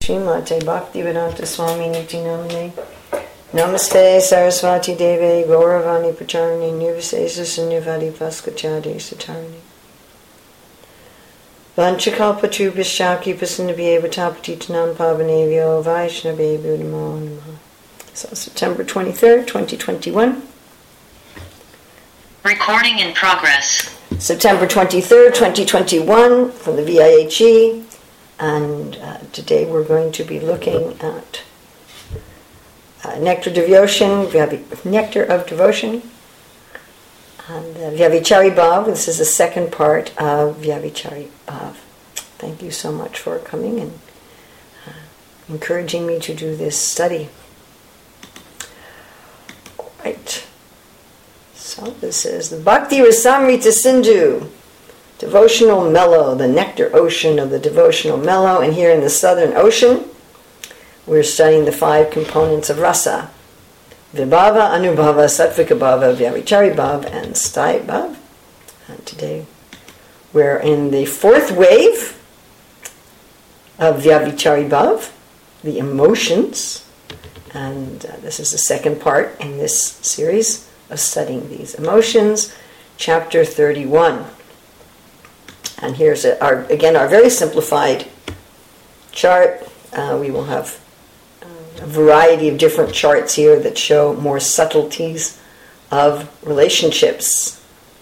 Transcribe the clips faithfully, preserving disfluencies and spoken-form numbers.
Srimate Bhaktivedanta Swami Niti Namane Namaste Saraswati Deve Gauravani Pacharani Nirvisesa Sunyavadi Vaskachadi Satarani Vanchakalpatrubhishaki Pasanabhyeva Tapatitanam Pavanavyo Vaishnavi Buddhamo Namaha. So September twenty-third, twenty twenty-one. Recording in progress. September twenty-third, twenty twenty-one from the V I H E. And uh, today we're going to be looking at uh, Nectar Devotion, Nectar of Devotion, and uh, Vyavichari Bhav. This is the second part of Vyavichari Bhav. Thank you so much for coming and uh, encouraging me to do this study. All right. So this is the Bhakti Rasamrita Sindhu. Devotional Mellow, the nectar ocean of the devotional mellow. And here in the Southern Ocean, we're studying the five components of rasa. Vibhava, Anubhava, Sattvika Bhava, Vyavichari Bhav, and Sthai Bhav. And today we're in the fourth wave of Vyavichari Bhav, the emotions. And uh, this is the second part in this series of studying these emotions, chapter thirty-one. And here's a, our again our very simplified chart. Uh, we will have uh, a variety of different charts here that show more subtleties of relationships.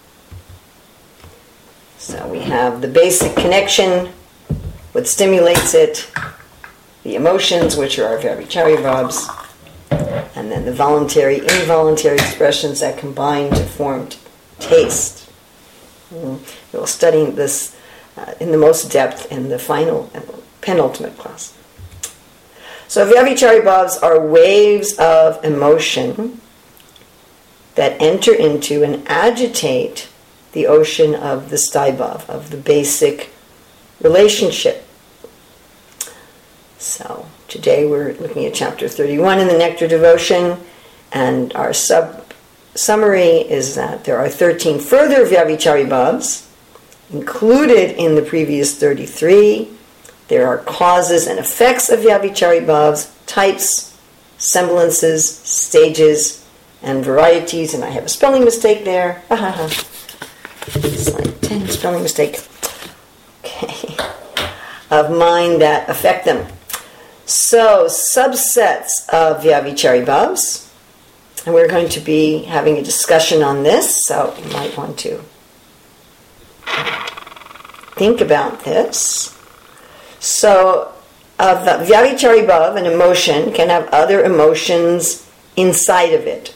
So we have the basic connection, what stimulates it, the emotions, which are our Vyavichari Bhavs, and then the voluntary, involuntary expressions that combine to form t- taste. We'll study this uh, in the most depth in the final and penultimate class. So Vyavichari Bhavs are waves of emotion that enter into and agitate the ocean of the Sthai Bhav, of the basic relationship. So today we're looking at chapter thirty-one in the Nectar Devotion, and our sub summary is that there are thirteen further Vyavichari Bhavs included in the previous thirty-three. There are causes and effects of Vyavichari Bhavs, types, semblances, stages, and varieties. And I have a spelling mistake there. Slide ten, spelling mistake. Okay. Of mind that affect them. So, subsets of Vyavichari Bhavs. And we're going to be having a discussion on this, so you might want to think about this. So, uh, the Vyavichari Bhav, an emotion, can have other emotions inside of it.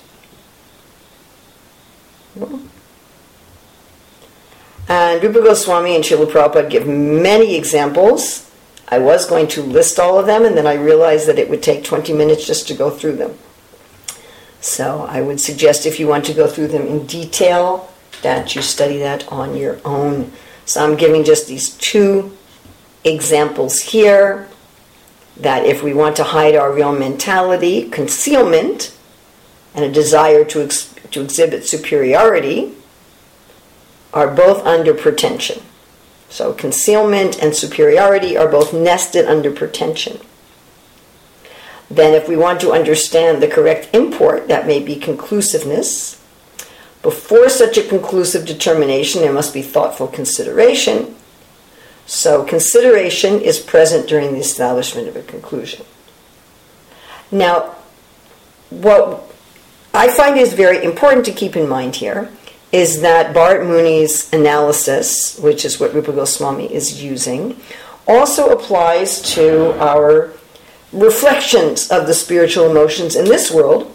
And Rupa Goswami and Srila Prabhupada give many examples. I was going to list all of them, and then I realized that it would take twenty minutes just to go through them. So I would suggest, if you want to go through them in detail, that you study that on your own. So I'm giving just these two examples here, that if we want to hide our real mentality, concealment, and a desire to ex- to exhibit superiority, are both under pretension. So concealment and superiority are both nested under pretension. Then if we want to understand the correct import, that may be conclusiveness. Before such a conclusive determination, there must be thoughtful consideration. So consideration is present during the establishment of a conclusion. Now, what I find is very important to keep in mind here is that Bharat Muni's analysis, which is what Rupa Goswami is using, also applies to our reflections of the spiritual emotions in this world.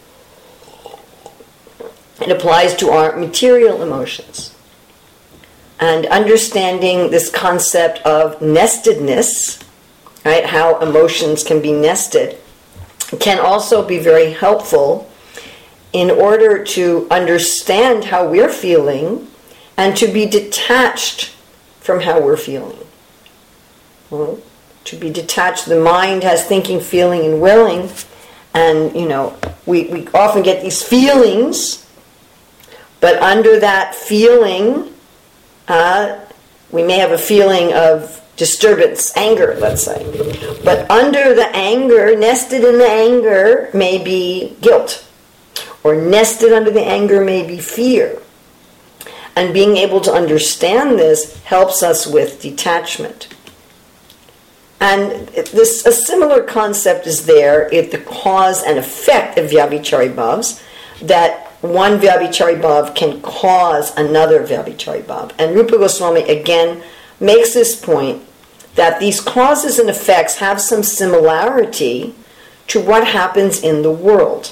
It applies to our material emotions. And understanding this concept of nestedness, right, how emotions can be nested, can also be very helpful in order to understand how we're feeling and to be detached from how we're feeling. Well, to be detached, the mind has thinking, feeling, and willing, and, you know, we, we often get these feelings, but under that feeling, uh, we may have a feeling of disturbance, anger, let's say. But under the anger, nested in the anger, may be guilt. Or nested under the anger may be fear. And being able to understand this helps us with detachment. And this, a similar concept is there at the cause and effect of Vyabhichari bhavs, that one Vyabhichari bhav can cause another Vyabhichari bhav. And Rupa Goswami again makes this point that these causes and effects have some similarity to what happens in the world.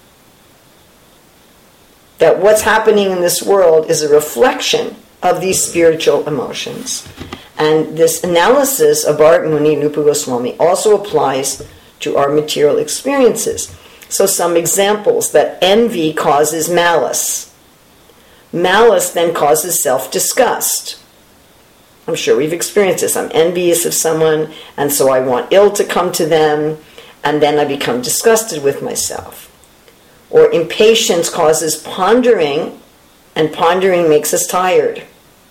That what's happening in this world is a reflection of these spiritual emotions. And this analysis of Bharat Muni and Rupa Goswami also applies to our material experiences. So some examples, that envy causes malice. Malice then causes self-disgust. I'm sure we've experienced this. I'm envious of someone, and so I want ill to come to them, and then I become disgusted with myself. Or impatience causes pondering, and pondering makes us tired.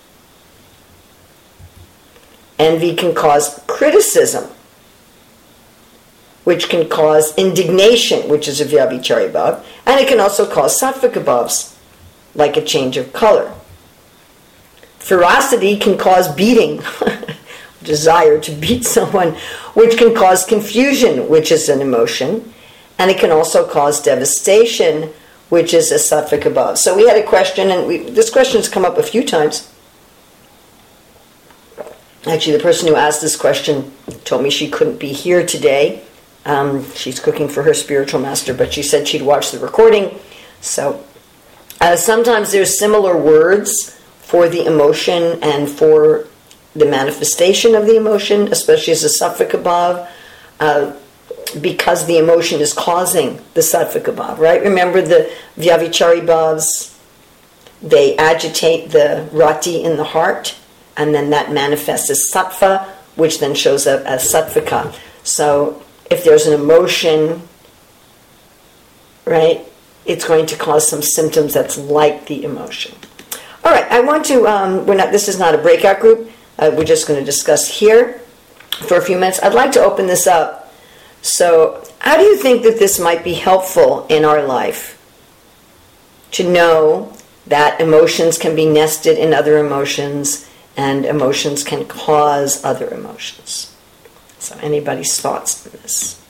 Envy can cause criticism, which can cause indignation, which is a Vyabhichari bhav, and it can also cause Sattvika bhavs, like a change of color. Ferocity can cause beating, desire to beat someone, which can cause confusion, which is an emotion, and it can also cause devastation, which is a Sattvika bhav. So we had a question, and we, this question has come up a few times. Actually, the person who asked this question told me she couldn't be here today. Um, she's cooking for her spiritual master, but she said she'd watch the recording. So uh, sometimes there's similar words for the emotion and for the manifestation of the emotion, especially as a Sattvika bhav, uh, because the emotion is causing the Sattvika bhav, right? Remember the Vyabhichari bhavs, they agitate the rati in the heart, and then that manifests as sattva, which then shows up as sattvika. So if there's an emotion, right, it's going to cause some symptoms that's like the emotion. All right, I want to, um, we're not, this is not a breakout group. Uh, we're just going to discuss here for a few minutes. I'd like to open this up. So how do you think that this might be helpful in our life? To know that emotions can be nested in other emotions, and emotions can cause other emotions. So anybody's thoughts on this?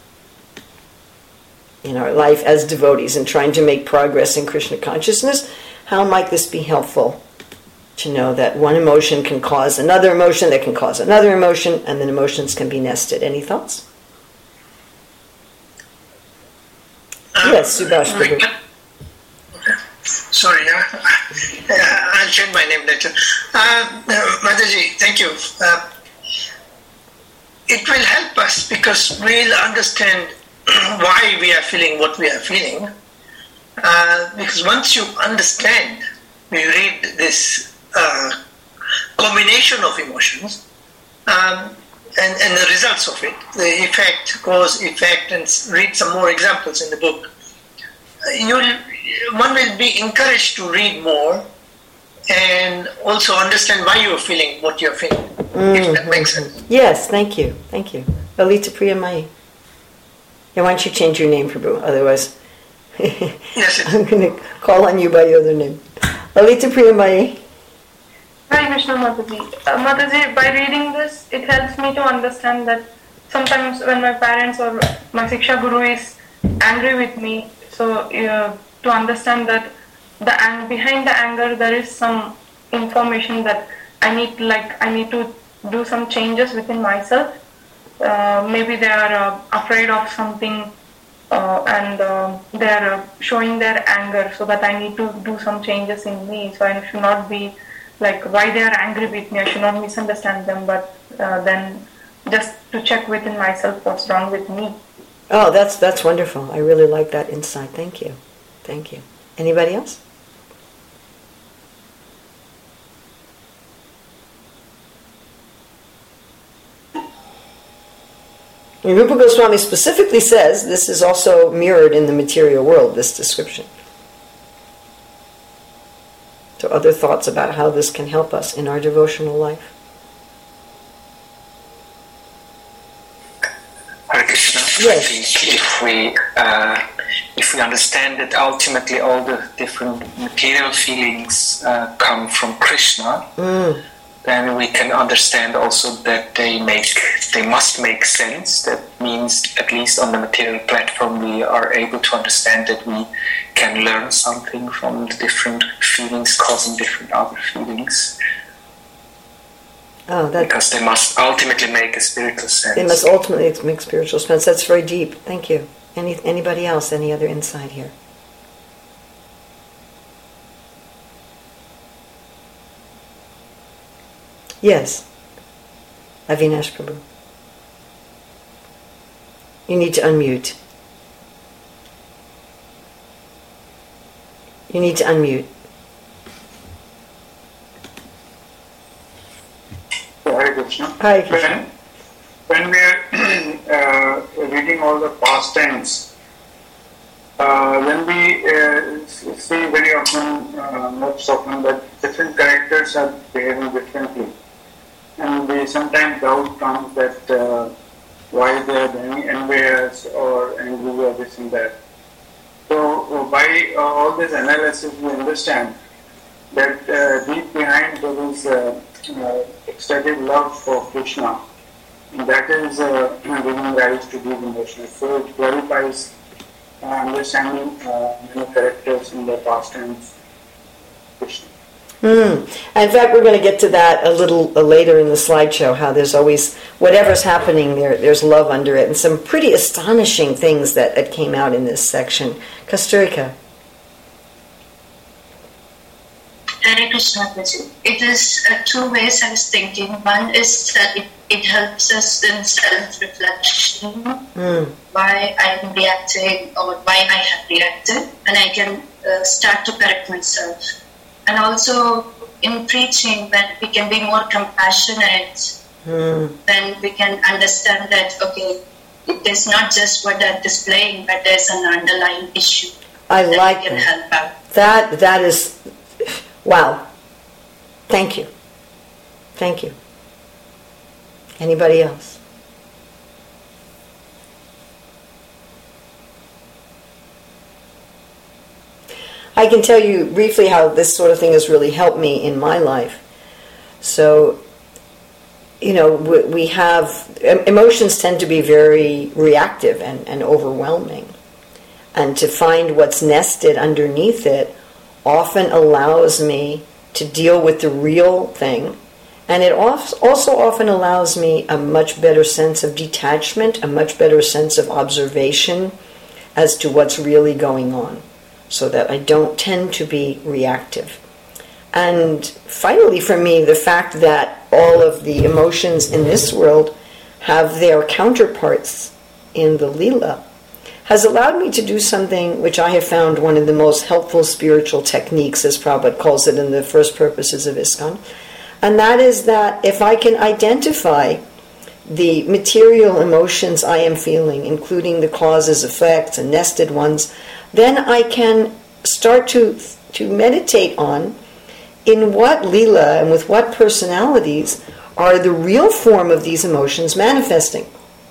In our life as devotees and trying to make progress in Krishna consciousness, how might this be helpful to know that one emotion can cause another emotion, that can cause another emotion, and then emotions can be nested? Any thoughts? Uh, yes, Subhash. Uh, Sorry, uh, I'll change my name later. Uh, uh, Mataji, thank you. Uh, it will help us because we'll understand why we are feeling what we are feeling. Uh, because once you understand, we read this uh, combination of emotions um, and, and the results of it, the effect, cause, effect, and read some more examples in the book. You'll, one will be encouraged to read more and also understand why you're feeling what you're feeling, mm-hmm. if that makes sense. Yes, thank you. Thank you. Lalita Priyamai. Yeah, why don't you change your name, Prabhu? Otherwise, yes, I'm going to call on you by your other name. Lalita Priyamai. Hi, Vishnu Mataji. Uh, Mataji, by reading this, it helps me to understand that sometimes when my parents or my Siksha Guru is angry with me, so uh, to understand that the ang- behind the anger there is some information that I need, like I need to do some changes within myself. Uh, maybe they are uh, afraid of something uh, and uh, they are uh, showing their anger, so that I need to do some changes in me. So I should not be like why they are angry with me. I should not misunderstand them, but uh, then just to check within myself what's wrong with me. Oh, that's that's wonderful. I really like that insight. Thank you. Thank you. Anybody else? And Rupa Goswami specifically says this is also mirrored in the material world, this description. So other thoughts about how this can help us in our devotional life? Yes. I think if we uh, if we understand that ultimately all the different material feelings uh, come from Krishna, mm. then we can understand also that they make they must make sense. That means, at least on the material platform, we are able to understand that we can learn something from the different feelings causing different other feelings. Oh, that, because they must ultimately make a spiritual sense. They must ultimately make spiritual sense. That's very deep. Thank you. Any anybody else? Any other insight here? Yes. Avinash Prabhu. You need to unmute. You need to unmute. Hare Krishna. Hare Krishna. When, when we are uh, reading all the past tense, uh, when we uh, see very often, uh, most often, that different characters are behaving differently. And we sometimes doubt comes that uh, why they are being envious or angry or this and that. So by uh, all this analysis, we understand that uh, deep behind there is uh, uh, ecstatic love for Krishna, and that is uh, giving rise to these emotions. So it clarifies uh, understanding uh, many characters in the past tense Krishna. Mm. In fact, we're going to get to that a little uh, later in the slideshow, how there's always, whatever's happening there, there's love under it, and some pretty astonishing things that, that came out in this section. Kasturika. Hare Krishna, Prabhuji. It is uh, two ways I was thinking. One is that it, it helps us in self-reflection, mm. why I am reacting or why I have reacted, and I can uh, start to correct myself. And also in preaching, when we can be more compassionate, mm. then we can understand that, okay, it is not just what they're displaying, but there's an underlying issue. I that like we can that. help out. That, that is, wow. Thank you. Thank you. Anybody else? I can tell you briefly how this sort of thing has really helped me in my life. So, you know, we have, emotions tend to be very reactive and, and overwhelming. And to find what's nested underneath it often allows me to deal with the real thing. And it also often allows me a much better sense of detachment, a much better sense of observation as to what's really going on, so that I don't tend to be reactive. And finally, for me, the fact that all of the emotions in this world have their counterparts in the Leela has allowed me to do something which I have found one of the most helpful spiritual techniques, as Prabhupada calls it in the first purposes of ISKCON. And that is that if I can identify the material emotions I am feeling, including the causes, effects, and nested ones, then I can start to to meditate on in what Leela and with what personalities are the real form of these emotions manifesting.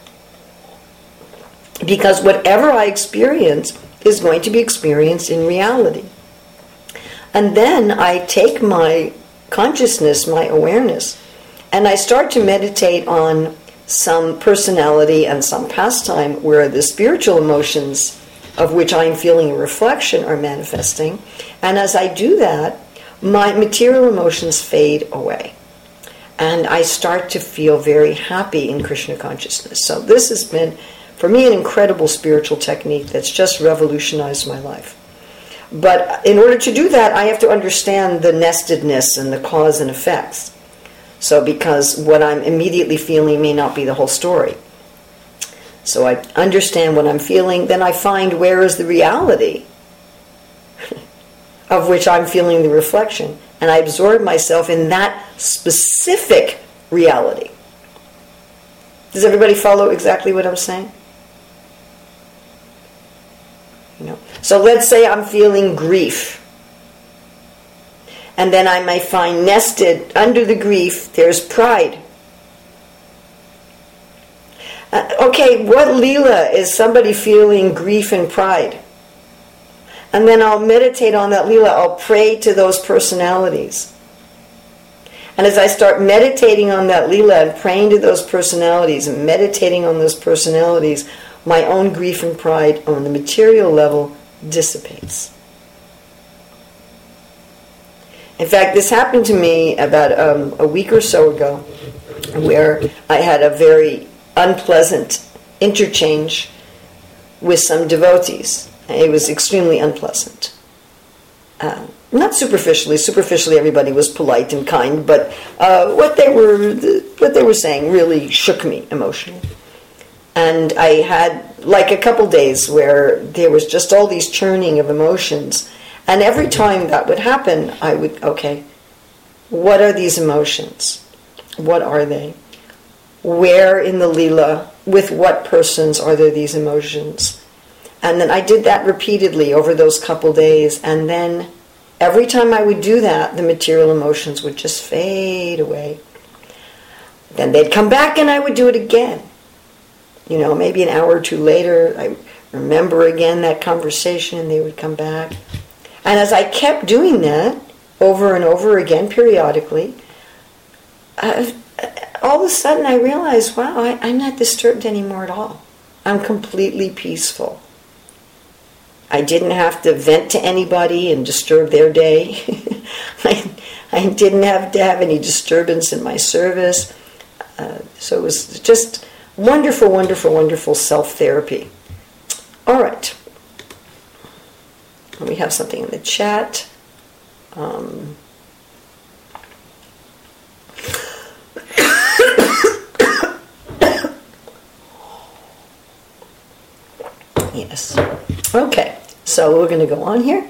Because whatever I experience is going to be experienced in reality. And then I take my consciousness, my awareness, and I start to meditate on some personality and some pastime where the spiritual emotions of which I am feeling a reflection are manifesting. And as I do that, my material emotions fade away. And I start to feel very happy in Krishna consciousness. So this has been, for me, an incredible spiritual technique that's just revolutionized my life. But in order to do that, I have to understand the nestedness and the cause and effects. So because what I'm immediately feeling may not be the whole story. So I understand what I'm feeling, then I find where is the reality of which I'm feeling the reflection. And I absorb myself in that specific reality. Does everybody follow exactly what I'm saying? You know. So let's say I'm feeling grief. And then I may find nested under the grief, there's pride. Uh, okay, what Leela is somebody feeling grief and pride? And then I'll meditate on that Leela. I'll pray to those personalities. And as I start meditating on that Leela and praying to those personalities and meditating on those personalities, my own grief and pride on the material level dissipates. In fact, this happened to me about um, a week or so ago, where I had a very unpleasant interchange with some devotees. It was extremely unpleasant. Uh, not superficially. Superficially, everybody was polite and kind, but uh, what they were what they were saying really shook me emotionally. And I had like a couple days where there was just all these churning of emotions. And every time that would happen, I would, okay, what are these emotions? What are they? Where in the Leela, with what persons are there these emotions? And then I did that repeatedly over those couple days. And then every time I would do that, the material emotions would just fade away. Then they'd come back and I would do it again. You know, maybe an hour or two later, I remember again that conversation and they would come back. And as I kept doing that over and over again, periodically, uh, all of a sudden I realized, wow, I, I'm not disturbed anymore at all. I'm completely peaceful. I didn't have to vent to anybody and disturb their day. I, I didn't have to have any disturbance in my service. Uh, so it was just wonderful, wonderful, wonderful self-therapy. All right. We have something in the chat. Um, yes. Okay. So we're going to go on here.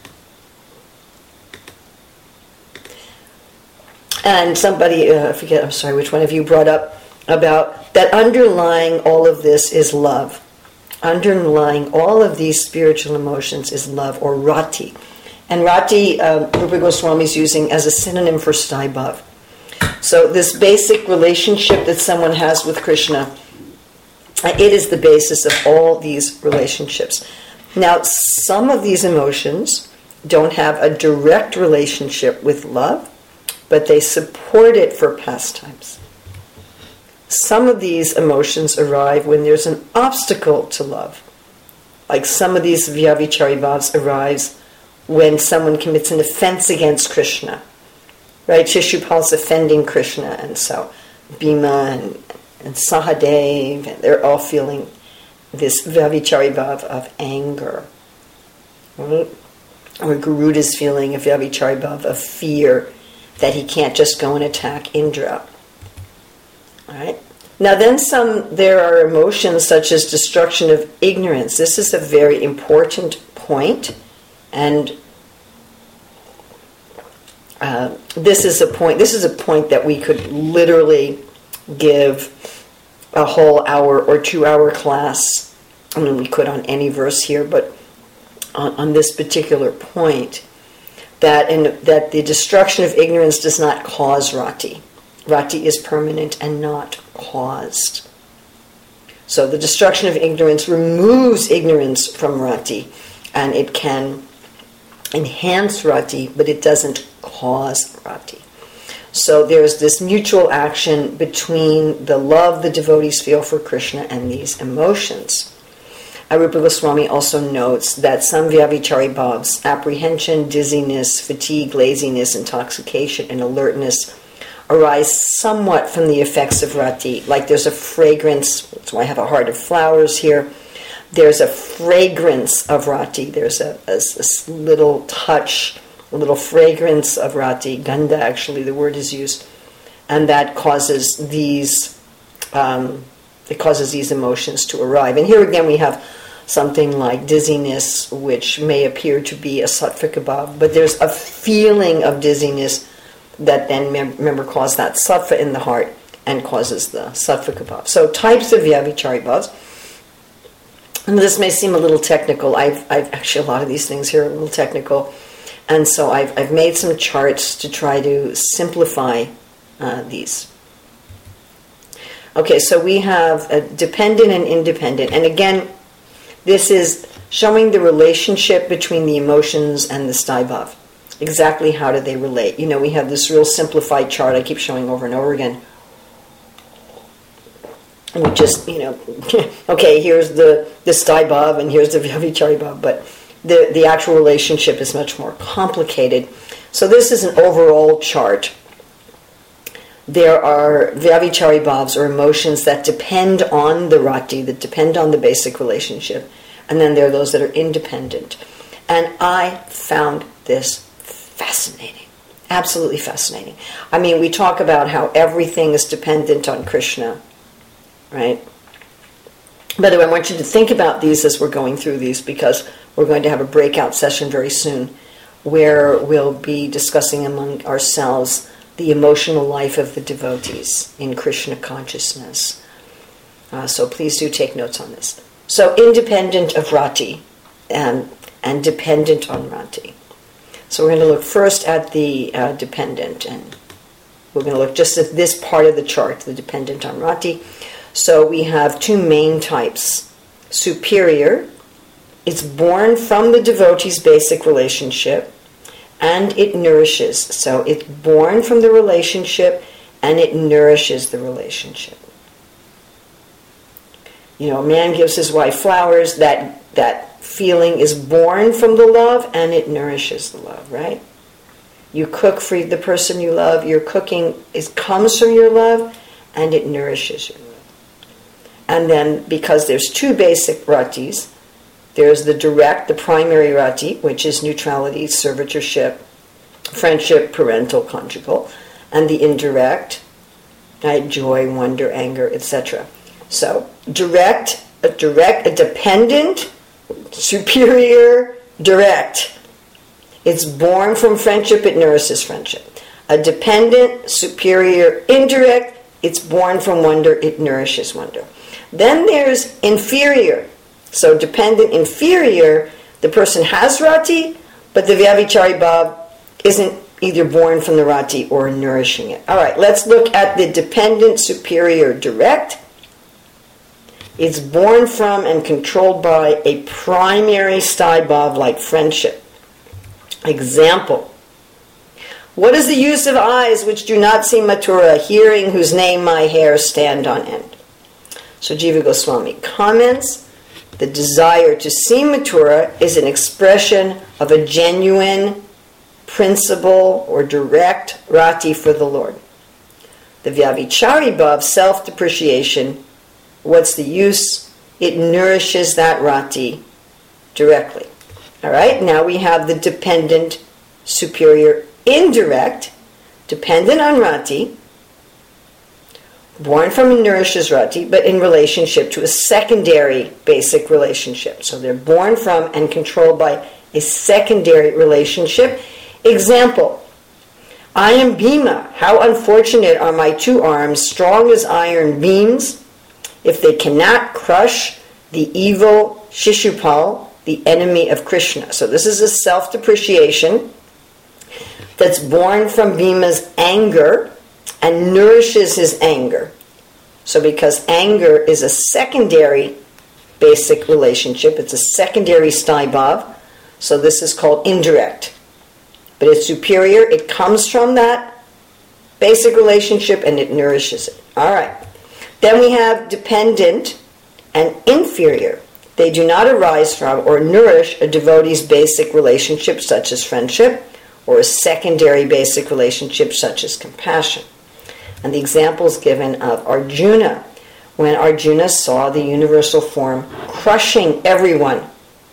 And somebody, uh, I forget, I'm sorry, which one of you brought up about that underlying all of this is love. Underlying all of these spiritual emotions is love, or rati. And rati, uh, Rupa Goswami is using as a synonym for Staibhav. So this basic relationship that someone has with Krishna, it is the basis of all these relationships. Now, some of these emotions don't have a direct relationship with love, but they support it for pastimes. Some of these emotions arrive when there's an obstacle to love. Like some of these Vyavichari bhavs arise when someone commits an offense against Krishna. Right? Shishupal's offending Krishna, and so Bhima and, and Sahadev, they're all feeling this Vyavichari bhav of anger. Right? Or Garuda's feeling a Vyavichari bhav of fear that he can't just go and attack Indra. All right. Now then some, there are emotions such as destruction of ignorance. This is a very important point, and uh, this is a point, this is a point that we could literally give a whole hour or two hour class. I mean, we could on any verse here, but on, on this particular point, that, in, that the destruction of ignorance does not cause rati. Rati is permanent and not caused. So the destruction of ignorance removes ignorance from rati, and it can enhance rati, but it doesn't cause rati. So there's this mutual action between the love the devotees feel for Krishna and these emotions. Rupa Goswami also notes that some Vyavichari bhavs, apprehension, dizziness, fatigue, laziness, intoxication, and alertness, arise somewhat from the effects of rati. Like there's a fragrance, that's why I have a heart of flowers here. There's a fragrance of rati. There's a, a, a little touch, a little fragrance of rati. Ganda, actually, the word is used. And that causes these, um, it causes these emotions to arrive. And here again we have something like dizziness, which may appear to be a sattvika bhav, but there's a feeling of dizziness that then, remember, causes that sattva in the heart and causes the sattvika bhav. So types of Vyavichari bhavs. And this may seem a little technical. I've, I've actually, a lot of these things here are a little technical. And so I've, I've made some charts to try to simplify uh, these. Okay, so we have a dependent and independent. And again, this is showing the relationship between the emotions and the Staibhav. Exactly how do they relate? You know, we have this real simplified chart I keep showing over and over again. And we just, you know, okay, here's the, the Staibhav and here's the Vyabhichari bhav, but the, the actual relationship is much more complicated. So this is an overall chart. There are Vyabhichari bhavs, or emotions that depend on the rati, that depend on the basic relationship. And then there are those that are independent. And I found this fascinating. Absolutely fascinating. I mean, we talk about how everything is dependent on Krishna, right? By the way, I want you to think about these as we're going through these, because we're going to have a breakout session very soon where we'll be discussing among ourselves the emotional life of the devotees in Krishna consciousness. Uh, so please do take notes on this. So independent of rati and, and dependent on rati. So we're going to look first at the uh, dependent, and we're going to look just at this part of the chart, the dependent on rati. So we have two main types. Superior, it's born from the devotee's basic relationship, and it nourishes. So it's born from the relationship, and it nourishes the relationship. You know, a man gives his wife flowers, that that feeling is born from the love, and it nourishes the love, right? You cook for the person you love, your cooking is comes from your love, and it nourishes your love. And then, because there's two basic ratis, there's the direct, the primary rati, which is neutrality, servitorship, friendship, parental, conjugal, and the indirect, right, joy, wonder, anger, et cetera. So, direct, a direct, a dependent, superior, direct. It's born from friendship, it nourishes friendship. A dependent, superior, indirect, it's born from wonder, it nourishes wonder. Then there's inferior. So dependent, inferior, the person has rati, but the Vyabhichari bhav isn't either born from the rati or nourishing it. All right, let's look at the dependent, superior, direct. It's born from and controlled by a primary Staibhav like friendship. Example. What is the use of eyes which do not see Mathura, hearing whose name my hairs stand on end? So Jiva Goswami comments, the desire to see Mathura is an expression of a genuine principle or direct rati for the Lord. The Vyabhichari bhav, self-depreciation, what's the use? It nourishes that rati directly. All right, now we have the dependent, superior, indirect, dependent on rati, born from and nourishes rati, but in relationship to a secondary basic relationship. So they're born from and controlled by a secondary relationship. Example, I am Bhima. How unfortunate are my two arms, strong as iron beams, if they cannot crush the evil Shishupal, the enemy of Krishna. So this is a self-depreciation that's born from Bhima's anger and nourishes his anger. So because anger is a secondary basic relationship, it's a secondary Staibhav, so this is called indirect. But it's superior, it comes from that basic relationship and it nourishes it. All right. Then we have dependent and inferior. They do not arise from or nourish a devotee's basic relationship such as friendship or a secondary basic relationship such as compassion. And the examples given of Arjuna, when Arjuna saw the universal form crushing everyone.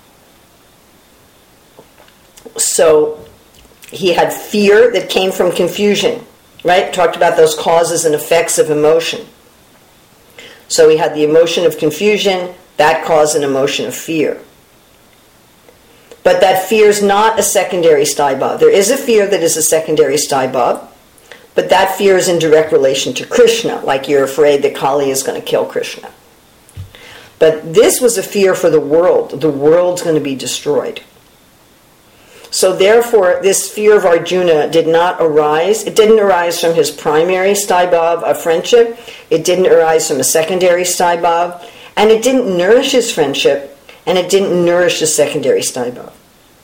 So he had fear that came from confusion, right? Talked about those causes and effects of emotion. So he had the emotion of confusion, that caused an emotion of fear. But that fear is not a secondary Staibhav. There is a fear that is a secondary Staibhav, but that fear is in direct relation to Krishna, like you're afraid that Kali is going to kill Krishna. But this was a fear for the world. The world's going to be destroyed. So therefore, this fear of Arjuna did not arise. It didn't arise from his primary sthai-bhav of friendship. It didn't arise from a secondary sthai-bhav. And it didn't nourish his friendship. And it didn't nourish his secondary sthai-bhav.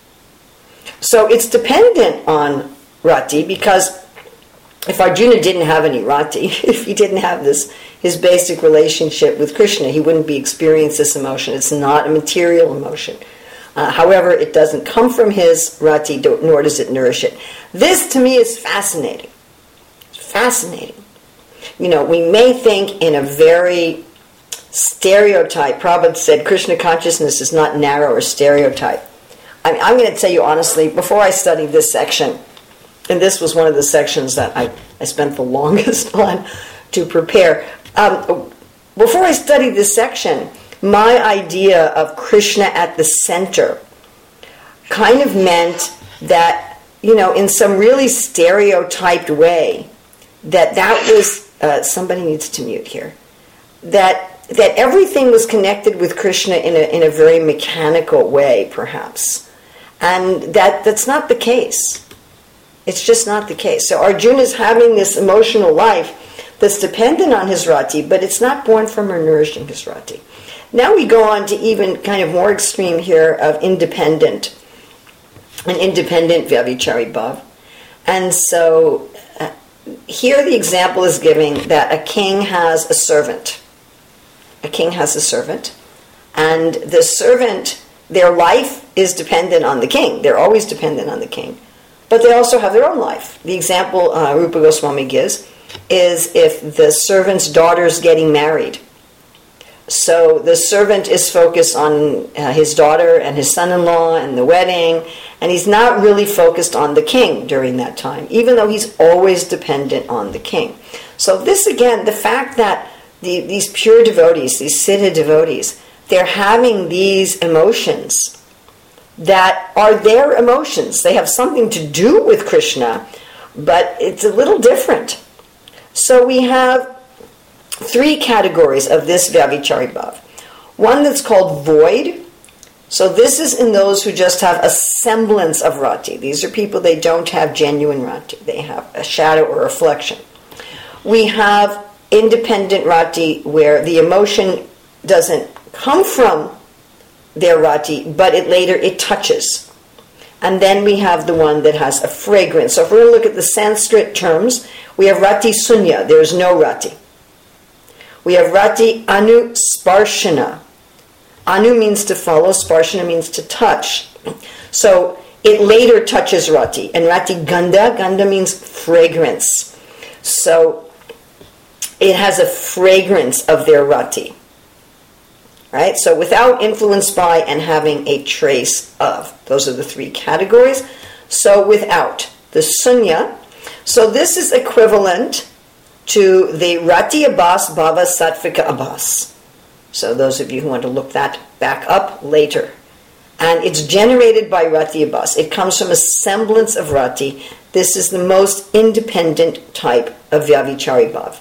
So it's dependent on rati, because if Arjuna didn't have any rati, if he didn't have this, his basic relationship with Krishna, he wouldn't be experiencing this emotion. It's not a material emotion. Uh, however, it doesn't come from his rati, nor does it nourish it. This, to me, is fascinating. It's fascinating. You know, we may think in a very stereotype. Prabhupada said Krishna consciousness is not narrow or stereotype. I mean, I'm going to tell you honestly, before I studied this section, and this was one of the sections that I, I spent the longest on to prepare. Um, before I studied this section, my idea of Krishna at the center kind of meant that, you know, in some really stereotyped way, that that was, uh, somebody needs to mute here, that that everything was connected with Krishna in a, in a very mechanical way, perhaps. And that that's not the case. It's just not the case. So Arjuna is having this emotional life that's dependent on his rati, but it's not born from or nourishing his rati. Now we go on to even kind of more extreme here of independent, an independent Vyabhichari bhav. And so uh, here the example is giving that a king has a servant. A king has a servant. And the servant, their life is dependent on the king. They're always dependent on the king. But they also have their own life. The example uh, Rupa Goswami gives is if the servant's daughter's getting married. So the servant is focused on uh, his daughter and his son-in-law and the wedding, and he's not really focused on the king during that time, even though he's always dependent on the king. So this, again, the fact that the, these pure devotees, these Siddha devotees, they're having these emotions that are their emotions. They have something to do with Krishna, but it's a little different. So we have three categories of this Vyabhichari bhav. One that's called void. So this is in those who just have a semblance of rati. These are people, they don't have genuine rati. They have a shadow or reflection. We have independent rati where the emotion doesn't come from their rati, but it later it touches. And then we have the one that has a fragrance. So if we're going to look at the Sanskrit terms, we have rati sunya, there's no rati. We have rati anu sparshana. Anu means to follow, sparshana means to touch. So it later touches rati. And rati ganda, ganda means fragrance. So it has a fragrance of their rati. Right? So without, influenced by, and having a trace of. Those are the three categories. So without. The sunya. So this is equivalent to the Rati Abhas Bhava Sattvika Abhas. So those of you who want to look that back up later. And it's generated by Rati Abhas. It comes from a semblance of Rati. This is the most independent type of Vyabhichari bhav.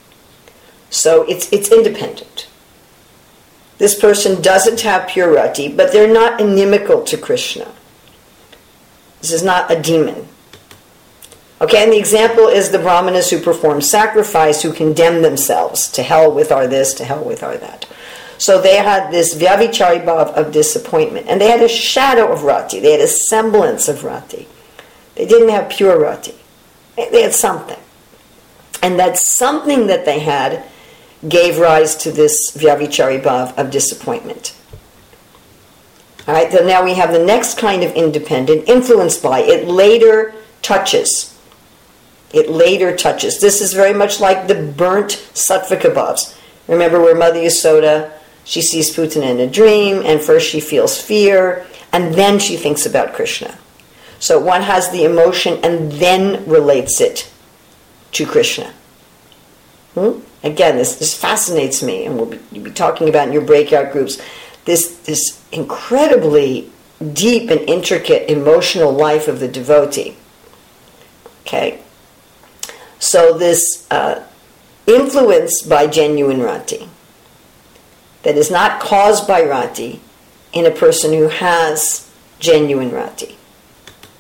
So it's it's independent. This person doesn't have pure Rati, but they're not inimical to Krishna. This is not a demon. Okay, and the example is the brahmanas who perform sacrifice, who condemn themselves to hell with our this, to hell with our that. So they had this Vyabhichari bhav of disappointment. And they had a shadow of Rati. They had a semblance of Rati. They didn't have pure Rati. They had something. And that something that they had gave rise to this Vyabhichari bhav of disappointment. All right, then now we have the next kind of independent, influenced by. It later touches. It later touches. This is very much like the burnt Sattvika bhavs. Remember where Mother Yasoda, she sees Putana in a dream, and first she feels fear, and then she thinks about Krishna. So one has the emotion and then relates it to Krishna. Hmm? Again, this, this fascinates me, and we'll be, you'll be talking about in your breakout groups, this, this incredibly deep and intricate emotional life of the devotee. Okay? So this uh, influence by genuine Rati, that is not caused by Rati in a person who has genuine Rati.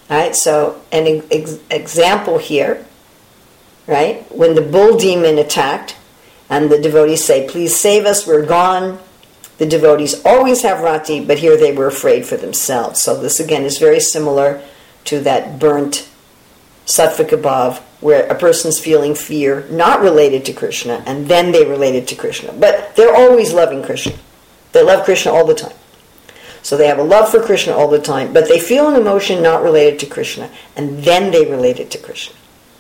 Right? So an ex- example here, right? When the bull demon attacked and the devotees say, please save us, we're gone. The devotees always have rati, but here they were afraid for themselves. So this again is very similar to that burnt sattvika bhav, where a person's feeling fear not related to Krishna, and then they related to Krishna. But they're always loving Krishna. They love Krishna all the time. So they have a love for Krishna all the time, but they feel an emotion not related to Krishna, and then they relate it to Krishna.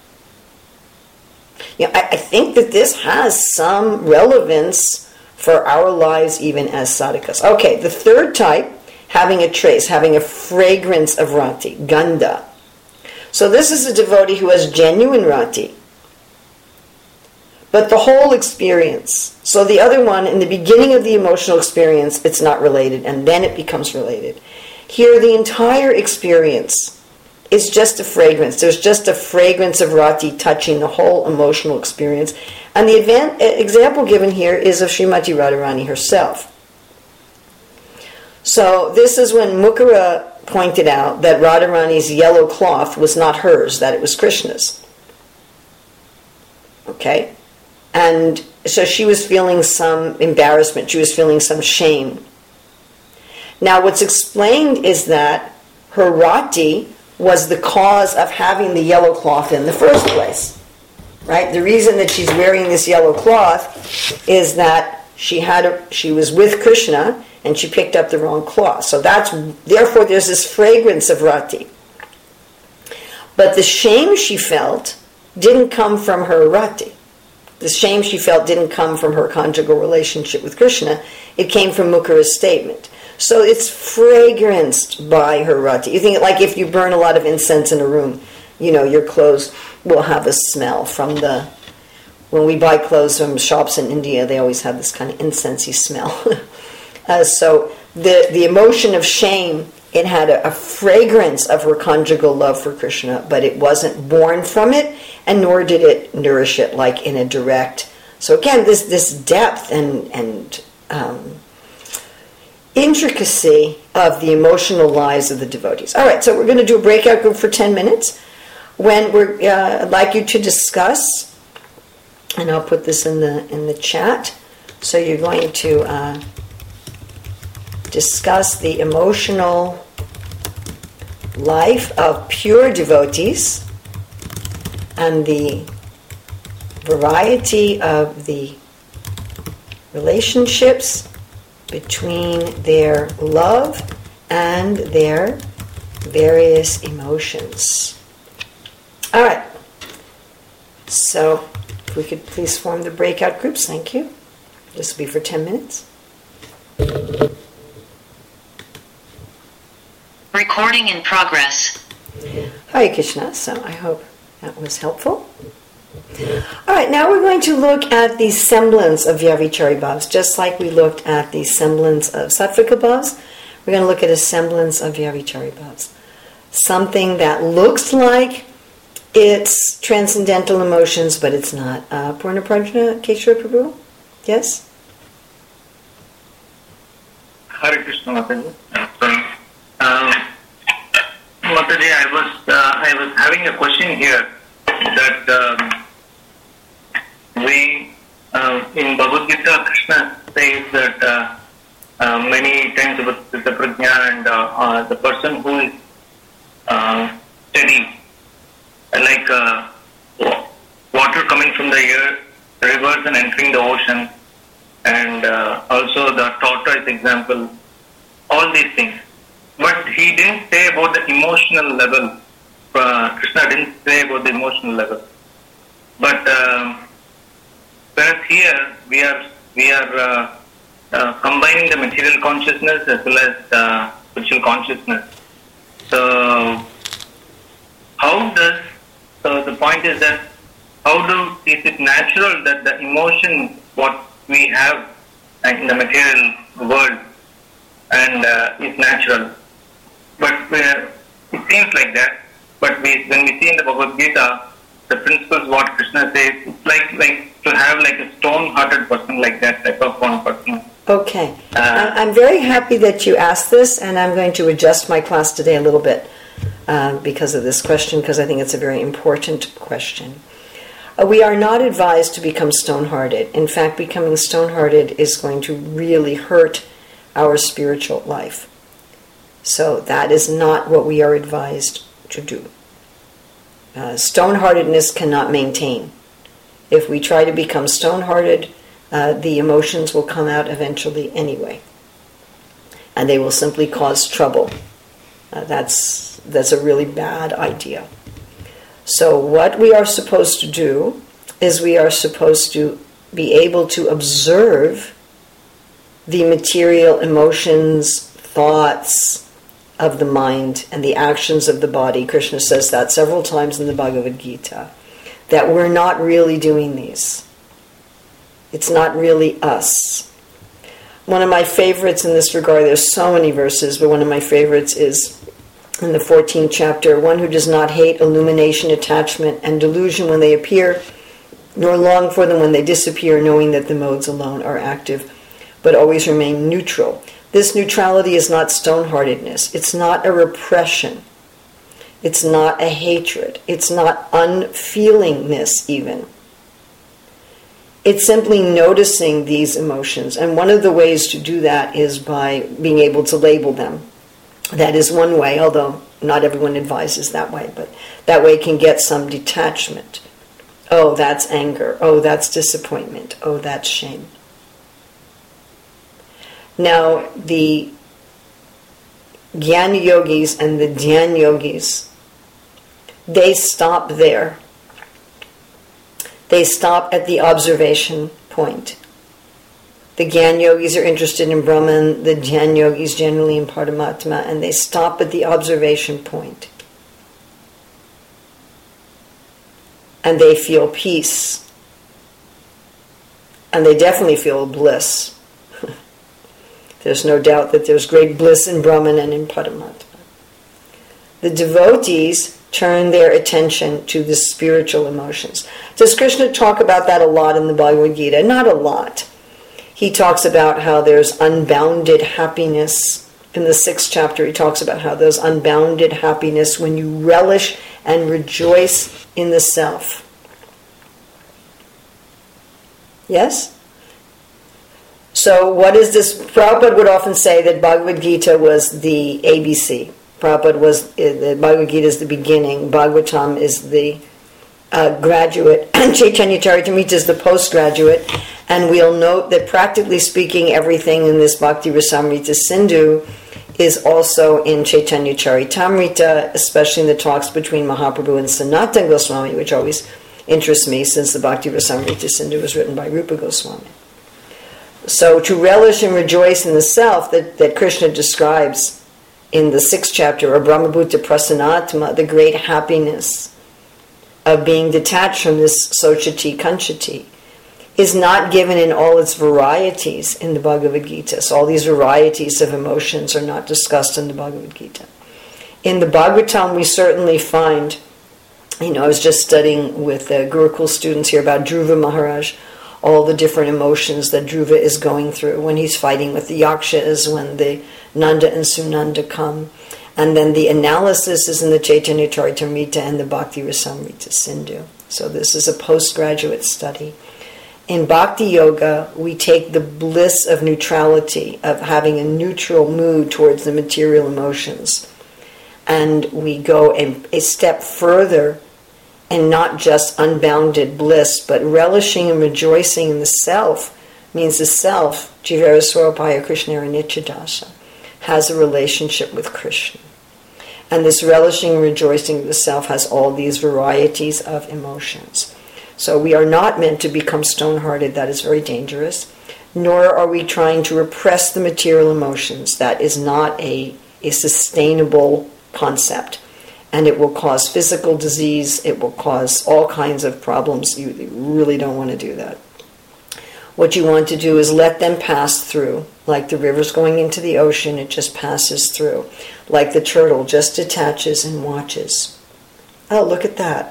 You know, I, I think that this has some relevance for our lives even as sadhakas. Okay, the third type, having a trace, having a fragrance of rati, gandha. So this is a devotee who has genuine rati, but the whole experience. So the other one, in the beginning of the emotional experience, it's not related, and then it becomes related. Here, the entire experience is just a fragrance. There's just a fragrance of rati touching the whole emotional experience. And the event, example given here is of Srimati Radharani herself. So this is when Mukara pointed out that Radharani's yellow cloth was not hers, that it was Krishna's. Okay? And so she was feeling some embarrassment. She was feeling some shame. Now what's explained is that her rati was the cause of having the yellow cloth in the first place. Right? The reason that she's wearing this yellow cloth is that she had a, she was with Krishna and she picked up the wrong cloth. So that's, therefore there's this fragrance of rati. But the shame she felt didn't come from her rati. The shame she felt didn't come from her conjugal relationship with Krishna. It came from Mukara's statement. So it's fragranced by her rati. You think like if you burn a lot of incense in a room, you know, your clothes will have a smell from the... When we buy clothes from shops in India, they always have this kind of incensey smell. uh, so the, the emotion of shame, it had a, a fragrance of her conjugal love for Krishna, but it wasn't born from it, and nor did it nourish it like in a direct... So again, this, this depth and, and um, intricacy of the emotional lives of the devotees. All right, so we're going to do a breakout group for ten minutes. When we're, uh, I'd like you to discuss, and I'll put this in the in the chat. So you're going to uh, discuss the emotional life of pure devotees and the variety of the relationships between their love and their various emotions. All right. So, if we could please form the breakout groups, thank you. This will be for ten minutes. Recording in progress. Hare Krishna. So, I hope that was helpful. All right, now we're going to look at the semblance of Vyavichari Bhavs, just like we looked at the semblance of Sattvika Bhavs. We're going to look at a semblance of Vyavichari Bhavs. Something that looks like it's transcendental emotions, but it's not. Uh, Purna Prajna, Keshwar Prabhu? Yes? Hare Krishna, Mataji. Um, Mataji, I was, uh, I was having a question here that um, we, uh, in Bhagavad Gita, Krishna says that uh, uh, many times about the prajna and uh, uh, the person who is uh, steady, like uh, water coming from the ear, rivers and entering the ocean, and uh, also the tortoise example, all these things. But he didn't say about the emotional level. Uh, Krishna didn't say about the emotional level. But uh, whereas here we are we are uh, uh, combining the material consciousness as well as uh, spiritual consciousness. So how does so the point is that how do is it natural that the emotion what we have in the material world and uh, is natural, but uh, it seems like that. But we, when we see in the Bhagavad Gita, the principles what Krishna says, it's like like to have like a stone-hearted person like that type of one person. Okay. Uh, I'm very happy that you asked this, and I'm going to adjust my class today a little bit. uh, because of this question, because I think it's a very important question. Uh, we are not advised to become stone-hearted. In fact, becoming stone-hearted is going to really hurt our spiritual life. So that is not what we are advised to do. Uh, stone-heartedness cannot maintain. If we try to become stone-hearted, uh, the emotions will come out eventually anyway. And they will simply cause trouble. Uh, that's, that's a really bad idea. So what we are supposed to do is we are supposed to be able to observe the material emotions, thoughts of the mind, and the actions of the body. Krishna says that several times in the Bhagavad Gita, that we're not really doing these. It's not really us. One of my favorites in this regard, there's so many verses, but one of my favorites is in the fourteenth chapter, one who does not hate illumination, attachment, and delusion when they appear, nor long for them when they disappear, knowing that the modes alone are active, but always remain neutral. This neutrality is not stone-heartedness. It's not a repression. It's not a hatred. It's not unfeelingness even. It's simply noticing these emotions. And one of the ways to do that is by being able to label them. That is one way, although not everyone advises that way, but that way can get some detachment. Oh, that's anger. Oh, that's disappointment. Oh, that's shame. Now, the Jnana Yogis and the Dhyan Yogis, they stop there. They stop at the observation point. The Jnana Yogis are interested in Brahman, the Dhyan Yogis generally in Paramatma, and they stop at the observation point. And they feel peace. And they definitely feel bliss. There's no doubt that there's great bliss in Brahman and in Paramatma. The devotees turn their attention to the spiritual emotions. Does Krishna talk about that a lot in the Bhagavad Gita? Not a lot. He talks about how there's unbounded happiness. In the sixth chapter, he talks about how there's unbounded happiness when you relish and rejoice in the self. Yes? So what is this? Prabhupada would often say that Bhagavad Gita was the A B C. Prabhupada was, the Bhagavad Gita is the beginning. Bhagavatam is the uh, graduate. Chaitanya Charitamrita is the postgraduate. And we'll note that practically speaking, everything in this Bhakti Rasamrita Sindhu is also in Chaitanya Charitamrita, especially in the talks between Mahaprabhu and Sanatana Goswami, which always interests me since the Bhakti Rasamrita Sindhu was written by Rupa Goswami. So to relish and rejoice in the self that, that Krishna describes in the sixth chapter, or Brahmabhuta Prasanatma, the great happiness of being detached from this Sochati Kanchati, is not given in all its varieties in the Bhagavad Gita. So all these varieties of emotions are not discussed in the Bhagavad Gita. In the Bhagavatam, we certainly find, you know, I was just studying with the Gurukul students here about Dhruva Maharaj, all the different emotions that Dhruva is going through when he's fighting with the Yakshas, when the Nanda and Sunanda come. And then the analysis is in the Chaitanya Charitamrita and the Bhakti Rasamrita Sindhu. So this is a postgraduate study. In Bhakti Yoga, we take the bliss of neutrality, of having a neutral mood towards the material emotions. And we go a, a step further, and not just unbounded bliss, but relishing and rejoicing in the self, means the self, Jivara Swarupaya Krishnara Nityadasa, has a relationship with Krishna. And this relishing and rejoicing of the self has all these varieties of emotions. So we are not meant to become stone-hearted. That is very dangerous. Nor are we trying to repress the material emotions. That is not a, a sustainable concept. And it will cause physical disease. It will cause all kinds of problems. You really don't want to do that. What you want to do is let them pass through. Like the river's going into the ocean, it just passes through. Like the turtle just detaches and watches. Oh, look at that.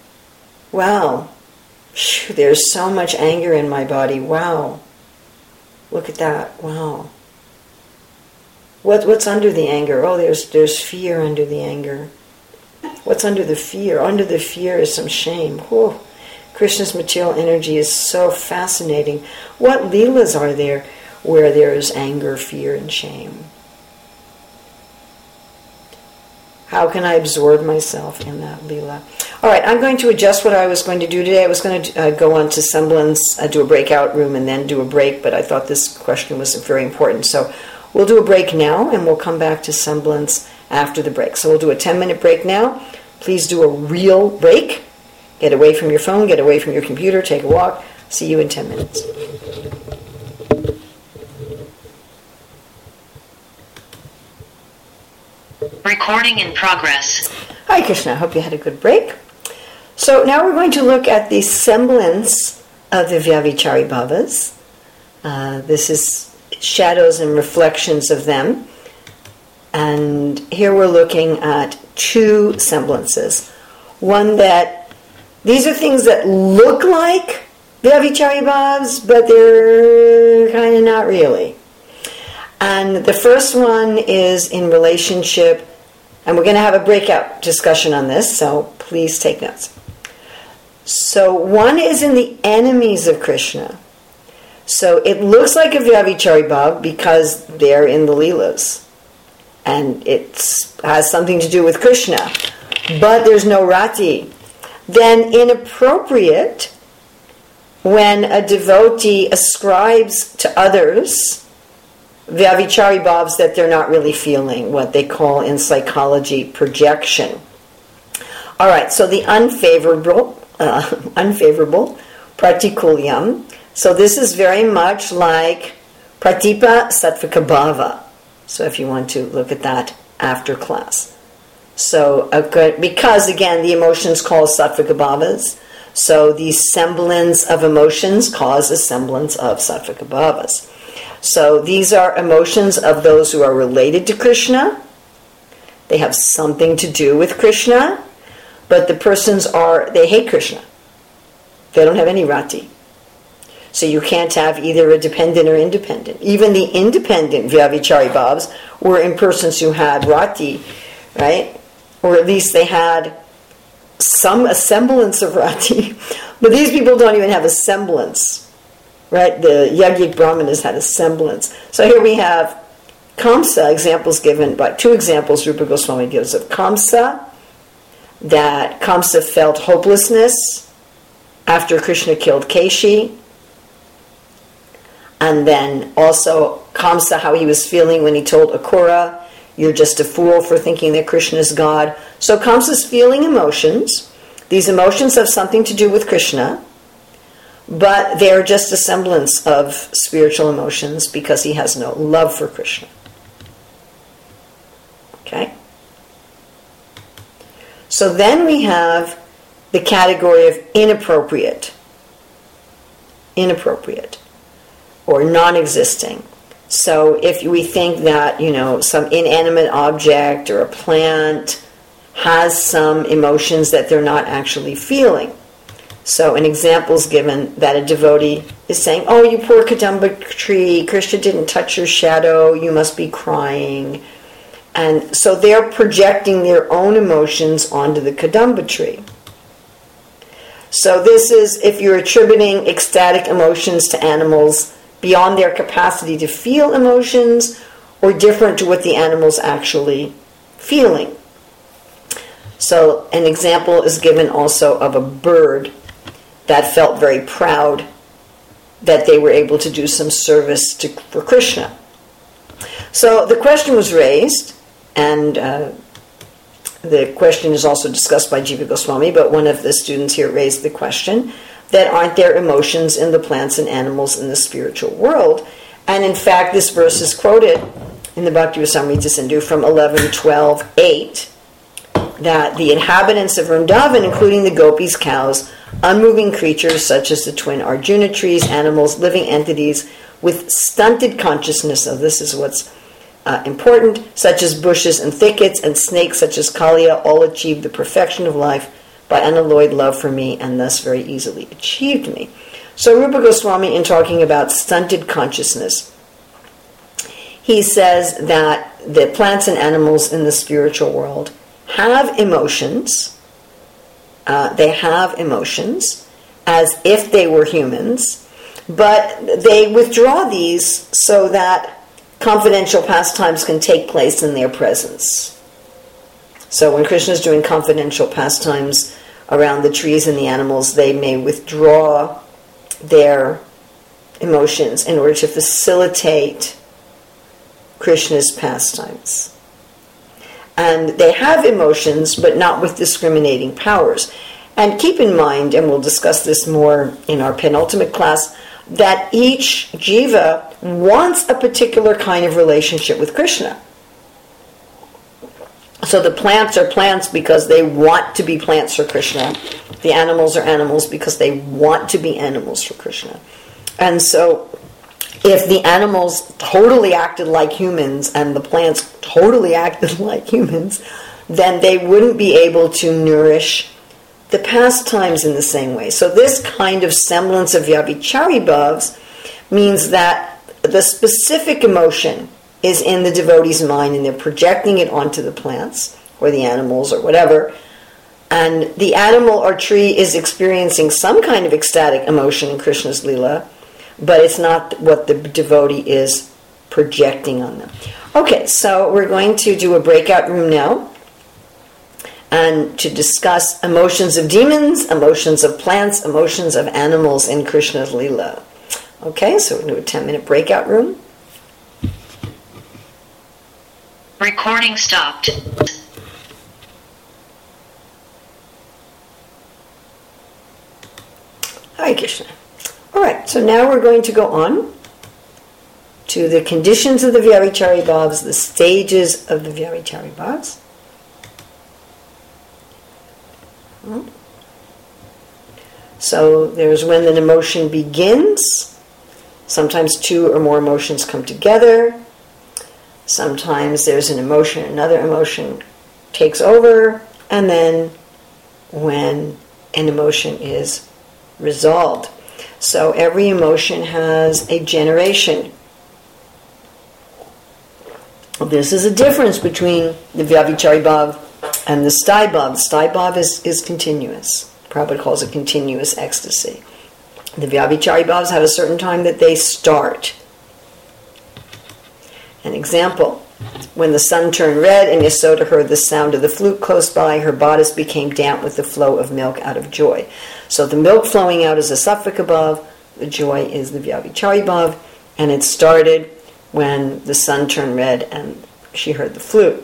Wow. Phew, there's so much anger in my body. Wow. Look at that. Wow. What, what's under the anger? Oh, there's there's fear under the anger. What's under the fear? Under the fear is some shame. Whew. Krishna's material energy is so fascinating. What leelas are there where there is anger, fear, and shame? How can I absorb myself in that leela? All right, I'm going to adjust what I was going to do today. I was going to uh, go on to Semblance, uh, do a breakout room, and then do a break, but I thought this question was very important. So we'll do a break now, and we'll come back to Semblance after the break. So we'll do a ten-minute break now. Please do a real break. Get away from your phone, get away from your computer, take a walk. See you in ten minutes. Recording in progress. Hi Krishna, I hope you had a good break. So now we're going to look at the semblance of the Vyavichari Bhavas. Uh, this is shadows and reflections of them. And here we're looking at two semblances. One that, these are things that look like Vyavichari Bhavas, but they're kind of not really. And the first one is in relationship, and we're going to have a breakout discussion on this, so please take notes. So one is in the enemies of Krishna. So it looks like a Vyavichari Bhav because they're in the Leelas. And it has something to do with Krishna. But there's no Rati. Then inappropriate when a devotee ascribes to others Vyavichari Bhavs that they're not really feeling, what they call in psychology projection. All right, so the unfavorable, uh, unfavorable, pratikulyam. So this is very much like pratipa sattvika bhava. So if you want to look at that after class. So a good, because again the emotions cause sattvika bhavas, so the semblance of emotions cause a semblance of sattvika bhavas. So these are emotions of those who are related to Krishna. They have something to do with Krishna, but the persons are, they hate Krishna. They don't have any rati. So you can't have either a dependent or independent. Even the independent Vyavichari Bhavas were in persons who had rati, right? Or at least they had some a semblance of rati. But these people don't even have a semblance. Right, the Yajnik Brahmanas had a semblance. So here we have Kamsa, examples given by two examples Rupa Goswami gives of Kamsa, that Kamsa felt hopelessness after Krishna killed Keshi, and then also Kamsa, how he was feeling when he told Akura, you're just a fool for thinking that Krishna is God. So Kamsa's feeling emotions. These emotions have something to do with Krishna, but they're just a semblance of spiritual emotions because he has no love for Krishna. Okay? So then we have the category of inappropriate. Inappropriate. Or non-existing. So if we think that, you know, some inanimate object or a plant has some emotions that they're not actually feeling. So an example is given that a devotee is saying, oh, you poor Kadamba tree, Krishna didn't touch your shadow, you must be crying. And so they're projecting their own emotions onto the Kadamba tree. So this is, if you're attributing ecstatic emotions to animals beyond their capacity to feel emotions, or different to what the animal's actually feeling. So an example is given also of a bird that felt very proud that they were able to do some service to, for Krishna. So the question was raised, and uh, the question is also discussed by Jiva Goswami, but one of the students here raised the question that aren't there emotions in the plants and animals in the spiritual world? And in fact, this verse is quoted in the Bhakti Rasamrita Sindhu from eleven twelve eight, that the inhabitants of Vrindavan, including the gopis, cows, unmoving creatures such as the twin Arjuna trees, animals, living entities with stunted consciousness, so this is what's uh, important, such as bushes and thickets, and snakes such as Kaliya, all achieved the perfection of life by unalloyed love for me, and thus very easily achieved me. So Rupa Goswami, in talking about stunted consciousness, he says that the plants and animals in the spiritual world have emotions, uh, they have emotions as if they were humans, but they withdraw these so that confidential pastimes can take place in their presence. So when Krishna is doing confidential pastimes around the trees and the animals, they may withdraw their emotions in order to facilitate Krishna's pastimes. And they have emotions, but not with discriminating powers. And keep in mind, and we'll discuss this more in our penultimate class, that each jiva wants a particular kind of relationship with Krishna. So the plants are plants because they want to be plants for Krishna. The animals are animals because they want to be animals for Krishna. And so if the animals totally acted like humans and the plants totally acted like humans, then they wouldn't be able to nourish the pastimes in the same way. So this kind of semblance of Vyabhichari bhavs means that the specific emotion is in the devotee's mind and they're projecting it onto the plants or the animals or whatever, and the animal or tree is experiencing some kind of ecstatic emotion in Krishna's Leela, but it's not what the devotee is projecting on them. Okay, so we're going to do a breakout room now and to discuss emotions of demons, emotions of plants, emotions of animals in Krishna's Leela. Okay, so we're going to do a ten-minute breakout room. Recording stopped. Hare Krishna. All right, so now we're going to go on to the conditions of the Vyabhichari bhavs, the stages of the Vyabhichari bhavs. So there's when an emotion begins. Sometimes two or more emotions come together. Sometimes there's an emotion, another emotion takes over, and then when an emotion is resolved. So every emotion has a generation. This is a difference between the Vyabhichari bhav and the Sthai bhav. The Sthai bhav is, is continuous. Prabhupada calls it continuous ecstasy. The Vyabhichari bhavs have a certain time that they start. An example, when the sun turned red and Yasoda heard the sound of the flute close by, her bodice became damp with the flow of milk out of joy. So the milk flowing out is the Sattvic bhav, the joy is the Vyabhichari bhav, and it started when the sun turned red and she heard the flute.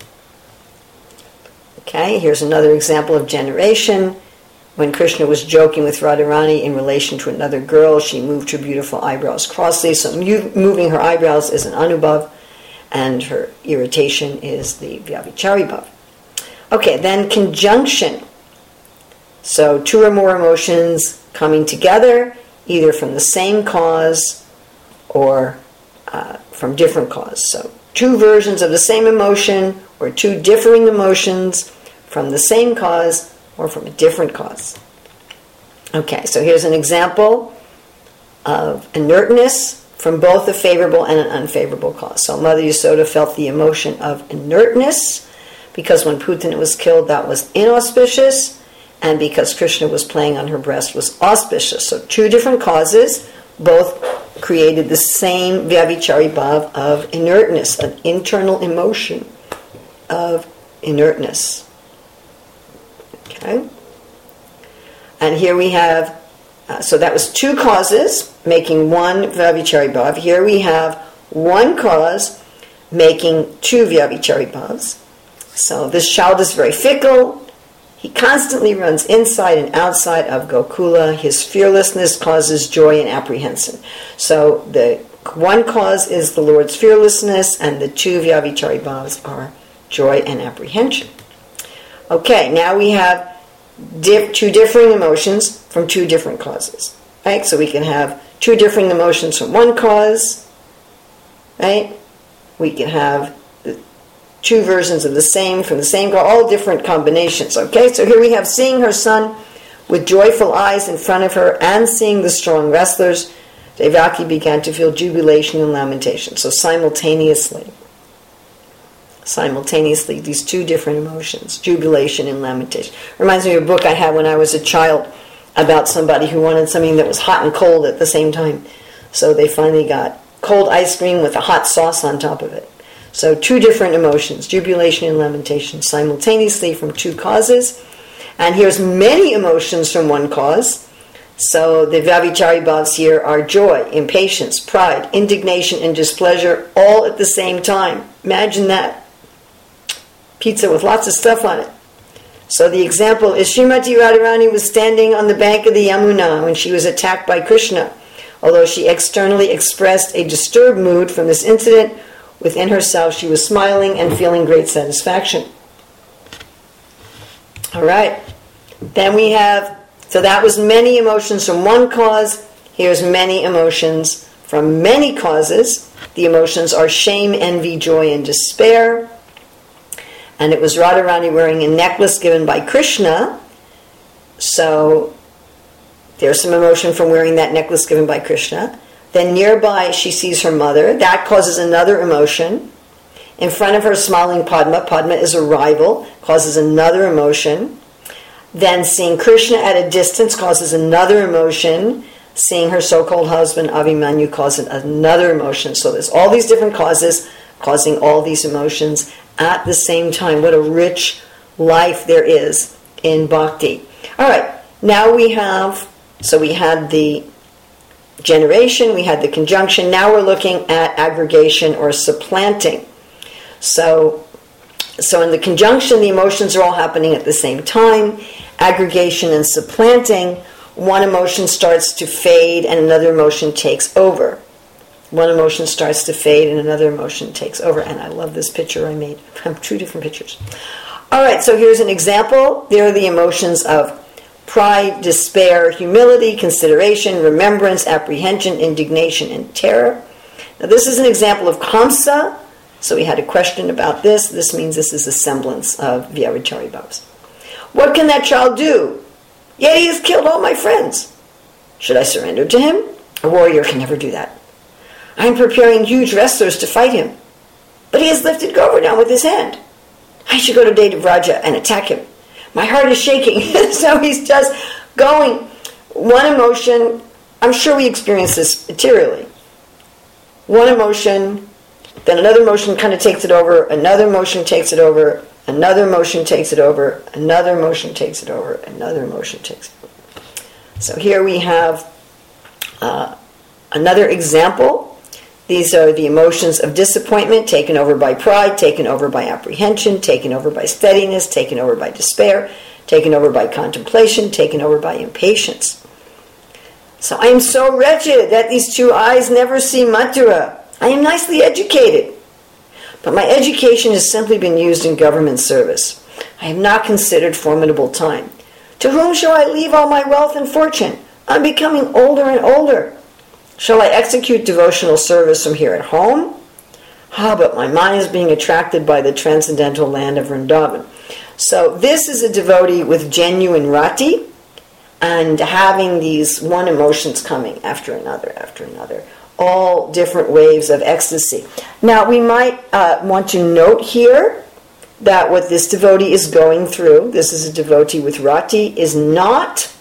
Okay, here's another example of generation. When Krishna was joking with Radharani in relation to another girl, she moved her beautiful eyebrows crossly. So moving her eyebrows is an anubhav, and her irritation is the Vyabhichari bhav. Okay, then conjunction. So two or more emotions coming together, either from the same cause or uh, from different cause. So two versions of the same emotion or two differing emotions from the same cause or from a different cause. Okay, so here's an example of inertness from both a favorable and an unfavorable cause. So Mother Yasoda felt the emotion of inertness because when Putana was killed that was inauspicious, and because Krishna was playing on her breast was auspicious. So two different causes, both created the same Vyabhichari bhav of inertness, an internal emotion of inertness. Okay? And here we have, uh, so that was two causes making one Vyabhichari bhav. Here we have one cause making two Vyabhichari bhavs. So this child is very fickle. He constantly runs inside and outside of Gokula. His fearlessness causes joy and apprehension. So the one cause is the Lord's fearlessness, and the two Vyabhichari bhavs are joy and apprehension. Okay, now we have diff- two differing emotions from two different causes. Right? So we can have two differing emotions from one cause. Right? We can have two versions of the same from the same cause, all different combinations. Okay, so here we have seeing her son with joyful eyes in front of her and seeing the strong wrestlers. Devaki began to feel jubilation and lamentation. So simultaneously. simultaneously, these two different emotions, jubilation and lamentation. Reminds me of a book I had when I was a child about somebody who wanted something that was hot and cold at the same time. So they finally got cold ice cream with a hot sauce on top of it. So two different emotions, jubilation and lamentation, simultaneously from two causes. And here's many emotions from one cause. So the Vyabhichari bhavs here are joy, impatience, pride, indignation, and displeasure all at the same time. Imagine that. Pizza with lots of stuff on it. So the example is Srimati Radharani was standing on the bank of the Yamuna when she was attacked by Krishna. Although she externally expressed a disturbed mood from this incident, within herself she was smiling and feeling great satisfaction. All right. Then we have, so that was many emotions from one cause. Here's many emotions from many causes. The emotions are shame, envy, joy, and despair. And it was Radharani wearing a necklace given by Krishna. So there's some emotion from wearing that necklace given by Krishna. Then nearby she sees her mother. That causes another emotion. In front of her smiling Padma. Padma is a rival. Causes another emotion. Then seeing Krishna at a distance causes another emotion. Seeing her so-called husband Abhimanyu causes another emotion. So there's all these different causes causing all these emotions at the same time. What a rich life there is in bhakti. All right, now we have, so we had the generation, we had the conjunction. Now we're looking at aggregation or supplanting. So, so in the conjunction, the emotions are all happening at the same time. Aggregation and supplanting, one emotion starts to fade and another emotion takes over. One emotion starts to fade and another emotion takes over. And I love this picture I made from two different pictures. All right, so here's an example. There are the emotions of pride, despair, humility, consideration, remembrance, apprehension, indignation, and terror. Now this is an example of Kamsa. So we had a question about this. This means this is a semblance of Vyabhichari bhavs. What can that child do? Yet he has killed all my friends. Should I surrender to him? A warrior can never do that. I am preparing huge wrestlers to fight him. But he has lifted Govardhan with his hand. I should go to Devavraja and attack him. My heart is shaking. So he's just going. One emotion, I'm sure we experience this materially. One emotion, then another emotion kind of takes it over, another emotion takes it over, another emotion takes it over, another emotion takes it over, another emotion takes it over. So here we have uh, another example. These are the emotions of disappointment, taken over by pride, taken over by apprehension, taken over by steadiness, taken over by despair, taken over by contemplation, taken over by impatience. So I am so wretched that these two eyes never see Mathura. I am nicely educated, but my education has simply been used in government service. I have not considered formidable time. To whom shall I leave all my wealth and fortune? I'm becoming older and older. Shall I execute devotional service from here at home? Ah, but my mind is being attracted by the transcendental land of Vrindavan. So this is a devotee with genuine rati and having these one emotions coming after another, after another. All different waves of ecstasy. Now we might uh, want to note here that what this devotee is going through, this is a devotee with rati, is not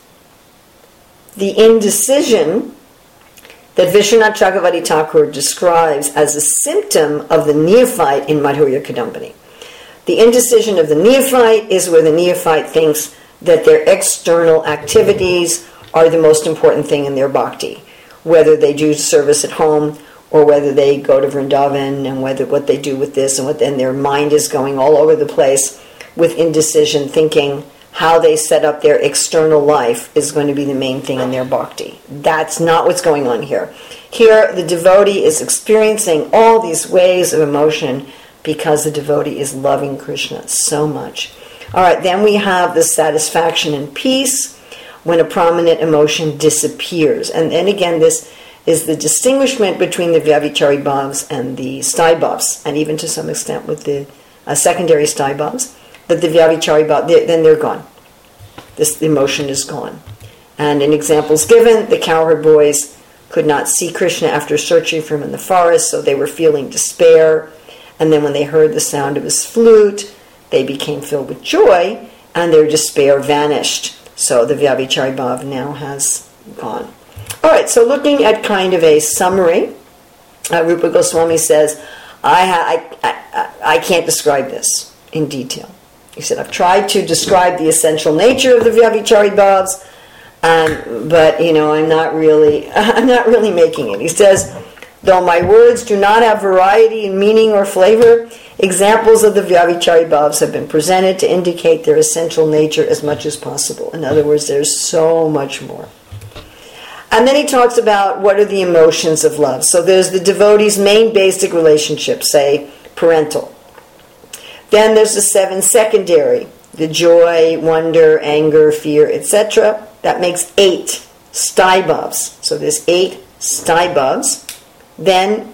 the indecision that Vishwanath Chakravarti Thakur describes as a symptom of the neophyte in Madhurya Kadambini. The indecision of the neophyte is where the neophyte thinks that their external activities are the most important thing in their bhakti, whether they do service at home or whether they go to Vrindavan and whether what they do with this and what then their mind is going all over the place with indecision, thinking how they set up their external life is going to be the main thing in their bhakti. That's not what's going on here. Here, the devotee is experiencing all these waves of emotion because the devotee is loving Krishna so much. All right, then we have the satisfaction and peace when a prominent emotion disappears. And then again, this is the distinguishment between the Vyabhichari bhavs and the sthai bhavs, and even to some extent with the uh, secondary sthai bhavs. That the Vyabhichari bhav, then they're gone. This emotion is gone. And in examples given, the cowherd boys could not see Krishna after searching for him in the forest, so they were feeling despair. And then when they heard the sound of his flute, they became filled with joy, and their despair vanished. So the Vyabhichari Bhav now has gone. All right, so looking at kind of a summary, uh, Rupa Goswami says, I, ha- I, I, I can't describe this in detail. He said, I've tried to describe the essential nature of the Vyabhichari Bhavs, um, but, you know, I'm not really, I'm not really making it. He says, though my words do not have variety in meaning or flavor, examples of the Vyabhichari Bhavs have been presented to indicate their essential nature as much as possible. In other words, there's so much more. And then he talks about what are the emotions of love. So there's the devotee's main basic relationship, say, parental. Then there's the seven secondary, the joy, wonder, anger, fear, et cetera. That makes eight sthai bhavs. So there's eight sthai bhavs. Then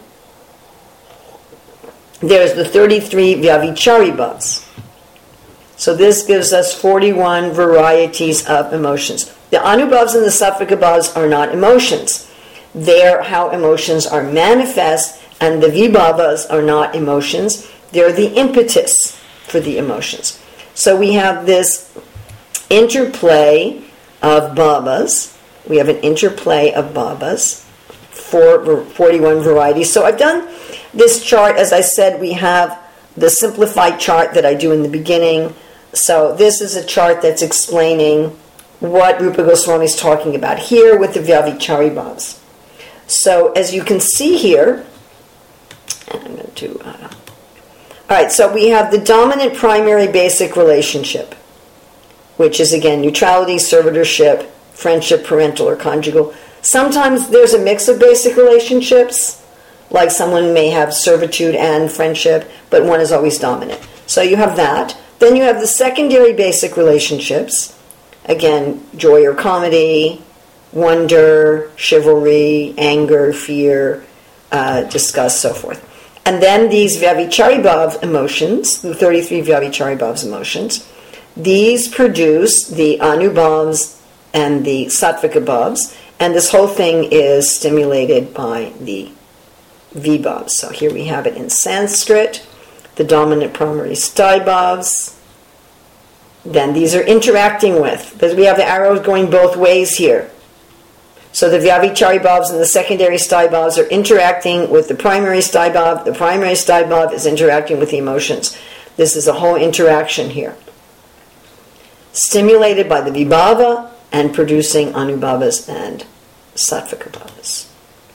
there's the thirty-three Vyabhichari Bhavs. So this gives us forty-one varieties of emotions. The Anubhavs and the Sattvika Bhavs are not emotions. They're how emotions are manifest, and the Vibhavas are not emotions. They're the impetus for the emotions. So we have this interplay of bhavas. We have an interplay of bhavas, for forty-one varieties. So I've done this chart, as I said, we have the simplified chart that I do in the beginning. So this is a chart that's explaining what Rupa Goswami is talking about here with the Vyabhichari Bhavs. So as you can see here, and I'm going to, uh, all right, so we have the dominant primary basic relationship, which is again neutrality, servitorship, friendship, parental or conjugal. Sometimes there's a mix of basic relationships, like someone may have servitude and friendship, but one is always dominant. So you have that. Then you have the secondary basic relationships, again, joy or comedy, wonder, chivalry, anger, fear, uh, disgust, so forth. And then these Vyabhichari Bhav emotions, the thirty-three Vyabhichari Bhavs emotions, these produce the Anubhavs and the Sattvika Bhavs, and this whole thing is stimulated by the Vibhavs. So here we have it in Sanskrit, the dominant primary sthai bhavs. Then these are interacting with, because we have the arrows going both ways here. So the Vyabhichari Bhavs and the secondary sthai bhavs are interacting with the primary sthai bhav. The primary sthai bhav is interacting with the emotions. This is a whole interaction here. Stimulated by the Vibhava and producing Anubhavas and Sattvika Bhavas.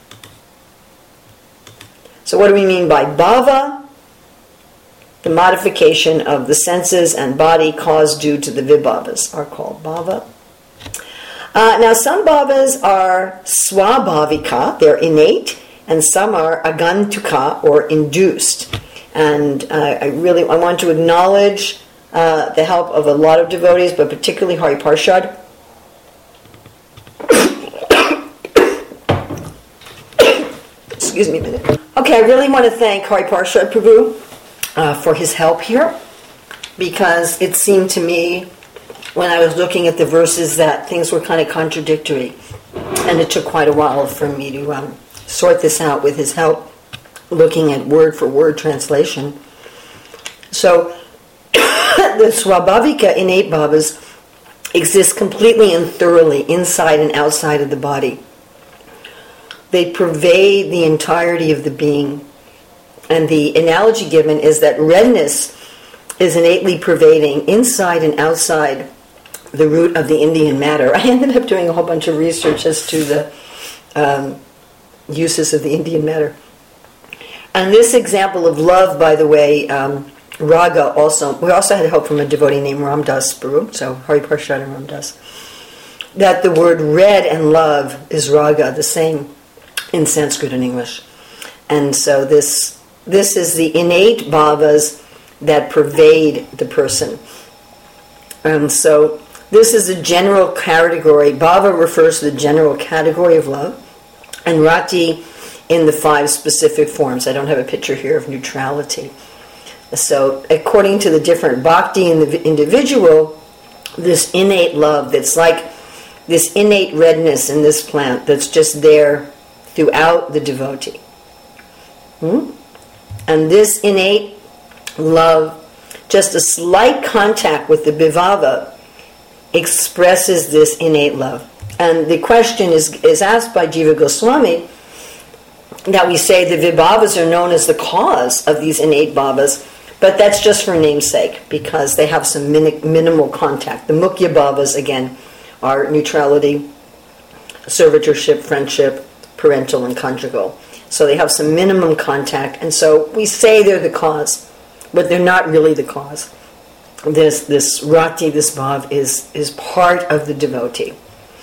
So what do we mean by bhava? The modification of the senses and body caused due to the vibhavas are called bhava. Uh, now some bhavas are swabhavika, they're innate, and some are agantuka, or induced. And uh, I really I want to acknowledge uh, the help of a lot of devotees, but particularly Hari Parshad. Excuse me a minute. Okay, I really want to thank Hari Parshad Prabhu uh, for his help here, because it seemed to me when I was looking at the verses that things were kind of contradictory, and it took quite a while for me to um, sort this out with his help, looking at word for word translation. So the Swabhavika innate bhavas exist completely and thoroughly inside and outside of the body. They pervade the entirety of the being. And the analogy given is that redness is innately pervading inside and outside the root of the Indian matter. I ended up doing a whole bunch of research as to the um, uses of the Indian matter. And this example of love, by the way, um, Raga also, we also had help from a devotee named Ramdas Baru, so Hari Parshad and Ramdas, that the word red and love is Raga, the same in Sanskrit and English. And so this this is the innate bhavas that pervade the person. And so this is a general category. Bhava refers to the general category of love, and rati in the five specific forms. I don't have a picture here of neutrality. So according to the different bhakti in the individual, this innate love that's like this innate redness in this plant that's just there throughout the devotee. Hmm? And this innate love, just a slight contact with the Vibhava, expresses this innate love. And the question is, is asked by Jiva Goswami, that we say the Vibhavas are known as the cause of these innate bhavas, but that's just for namesake, because they have some min- minimal contact. The Mukhya bhavas, again, are neutrality, servitorship, friendship, parental, and conjugal. So they have some minimum contact, and so we say they're the cause, but they're not really the cause. This this rati, this bhav, is, is part of the devotee.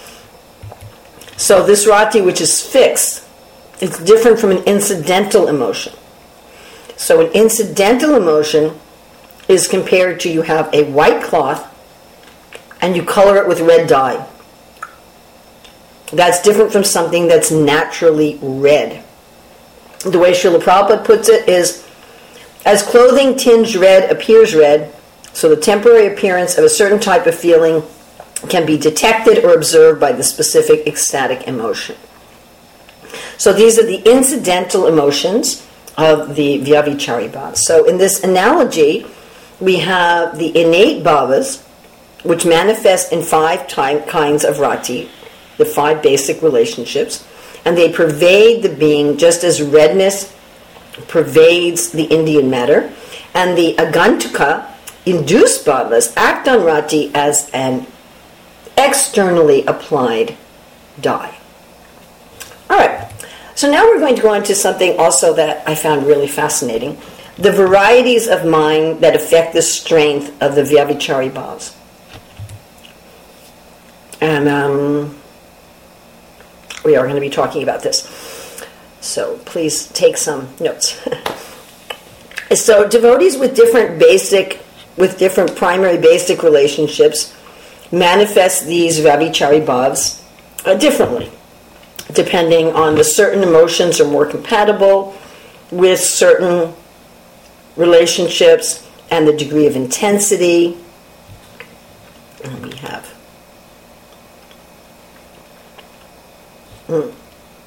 So this rati, which is fixed, it's different from an incidental emotion. So an incidental emotion is compared to you have a white cloth and you color it with red dye. That's different from something that's naturally red. The way Srila Prabhupada puts it is, as clothing tinged red appears red, so the temporary appearance of a certain type of feeling can be detected or observed by the specific ecstatic emotion. So these are the incidental emotions of the Vyavichari bhavas. So in this analogy, we have the innate bhavas, which manifest in five ty- kinds of rati, the five basic relationships, and they pervade the being just as redness pervades the Indian matter, and the agantuka, induced bhavas, act on rati as an externally applied dye. All right. So now we're going to go on to something also that I found really fascinating. The varieties of mind that affect the strength of the Vyavichari bhavas. And um, we are going to be talking about this. So please take some notes. So devotees with different basic, with different primary basic relationships manifest these Vyavichari bhavas uh, differently, depending on the certain emotions are more compatible with certain relationships and the degree of intensity. And we have hmm.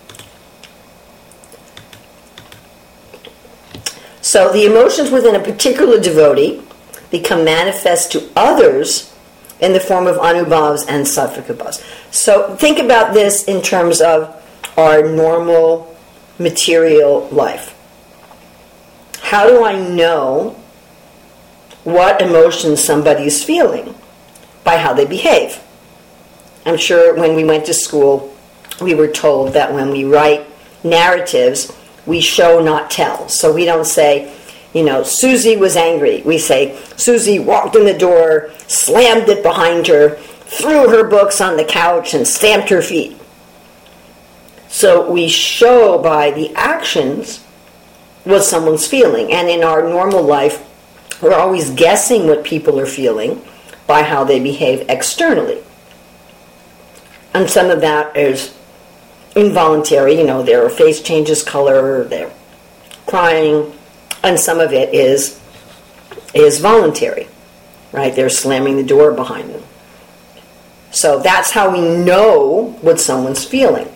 So the emotions within a particular devotee become manifest to others in the form of anubhavs and sattvika bhavs. So think about this in terms of our normal material life. How do I know what emotions somebody is feeling? By how they behave. I'm sure when we went to school, we were told that when we write narratives, we show not tell. So we don't say, you know, Susie was angry. We say, Susie walked in the door, slammed it behind her, threw her books on the couch, and stamped her feet. So we show by the actions what someone's feeling. And in our normal life, we're always guessing what people are feeling by how they behave externally. And some of that is involuntary, you know, their face changes color, they're crying, and some of it is is voluntary, right? They're slamming the door behind them. So that's how we know what someone's feeling.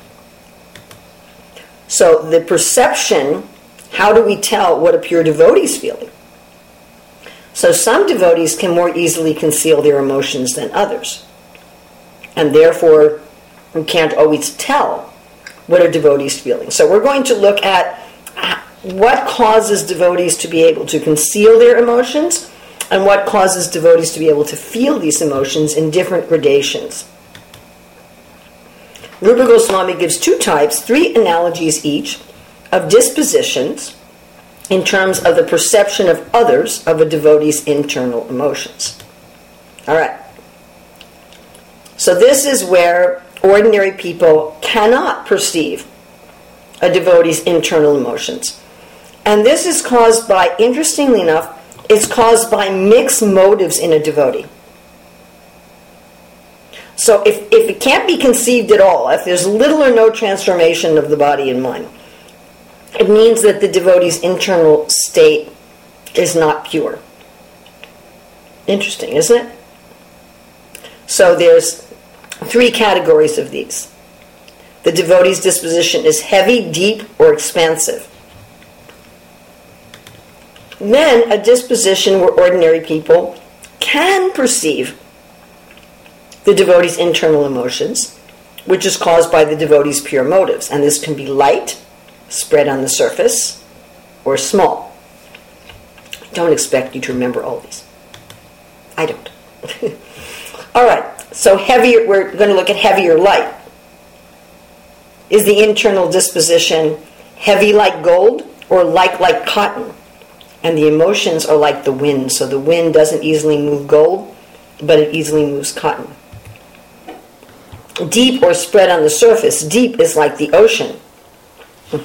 So the perception, how do we tell what a pure devotee's feeling? So some devotees can more easily conceal their emotions than others. And therefore, we can't always tell what a devotee's feeling. So we're going to look at what causes devotees to be able to conceal their emotions and what causes devotees to be able to feel these emotions in different gradations. Rupa Goswami gives two types, three analogies each, of dispositions in terms of the perception of others of a devotee's internal emotions. All right. So this is where ordinary people cannot perceive a devotee's internal emotions. And this is caused by, interestingly enough, it's caused by mixed motives in a devotee. So if, if it can't be conceived at all, if there's little or no transformation of the body and mind, it means that the devotee's internal state is not pure. Interesting, isn't it? So there's three categories of these. The devotee's disposition is heavy, deep, or expansive. then a disposition where ordinary people can perceive the devotee's internal emotions, which is caused by the devotee's pure motives. And this can be light, spread on the surface, or small. I don't expect you to remember all these. I don't. All right, so heavier, we're going to look at heavier light. Is the internal disposition heavy like gold or light like cotton? And the emotions are like the wind, so the wind doesn't easily move gold, but it easily moves cotton. Deep or spread on the surface. Deep is like the ocean. I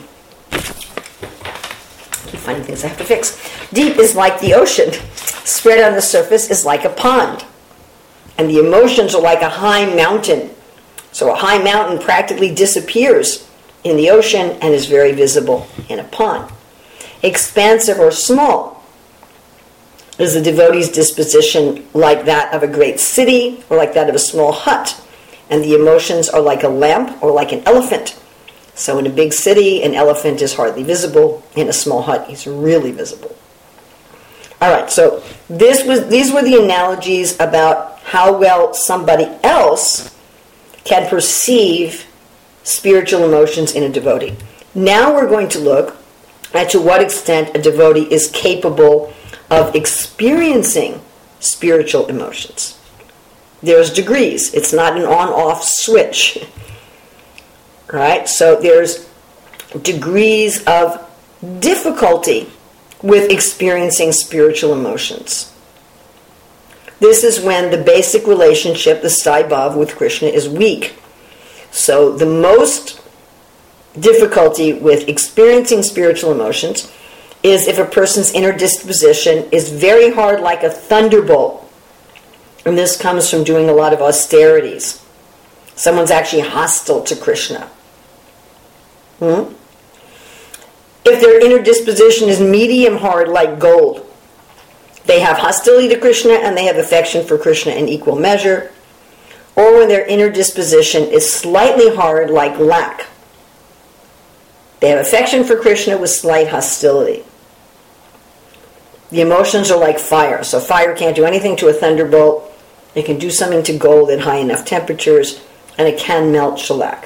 keep finding things I have to fix. Deep is like the ocean. Spread on the surface is like a pond. And the emotions are like a high mountain. So a high mountain practically disappears in the ocean and is very visible in a pond. Expansive or small is the devotee's disposition like that of a great city or like that of a small hut. And the emotions are like a lamp or like an elephant. So in a big city, an elephant is hardly visible. In a small hut, he's really visible. All right, so this was these were the analogies about how well somebody else can perceive spiritual emotions in a devotee. Now we're going to look at to what extent a devotee is capable of experiencing spiritual emotions. There's degrees. It's not an on-off switch. Right? So there's degrees of difficulty with experiencing spiritual emotions. This is when the basic relationship, the sthai bhav with Krishna, is weak. So the most difficulty with experiencing spiritual emotions is if a person's inner disposition is very hard like a thunderbolt. And this comes from doing a lot of austerities. Someone's actually hostile to Krishna. Hmm? If their inner disposition is medium hard like gold, they have hostility to Krishna and they have affection for Krishna in equal measure. Or when their inner disposition is slightly hard like lac, they have affection for Krishna with slight hostility. The emotions are like fire. So fire can't do anything to a thunderbolt. It can do something to gold at high enough temperatures, and it can melt shellac.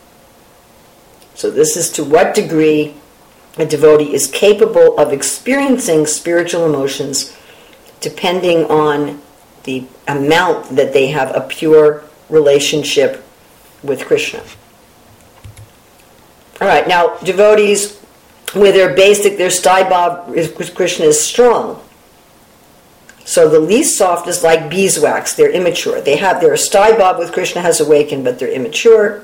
So this is to what degree a devotee is capable of experiencing spiritual emotions depending on the amount that they have a pure relationship with Krishna. All right, now devotees with their basic, their sthai bhav with Krishna is strong. So the least soft is like beeswax, they're immature. They have their sthai bhav with Krishna has awakened, but they're immature.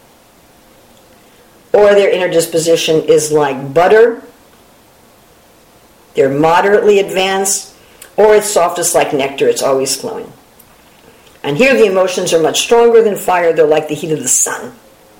Or their inner disposition is like butter. They're moderately advanced. Or it's softest like nectar, it's always flowing. And here the emotions are much stronger than fire, they're like the heat of the sun.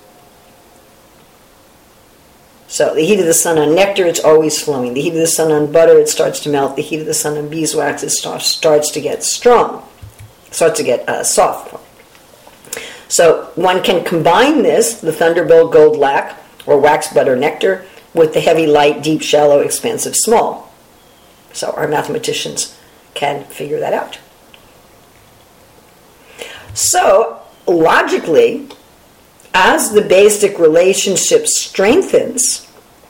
So the heat of the sun on nectar, it's always flowing. The heat of the sun on butter, it starts to melt. The heat of the sun on beeswax, it starts, starts to get strong. Starts to get uh, soft. So one can combine this, the thunderbolt gold lac, or wax butter nectar, with the heavy light, deep, shallow, expansive, small. So our mathematicians can figure that out. So, logically, as the basic relationship strengthens,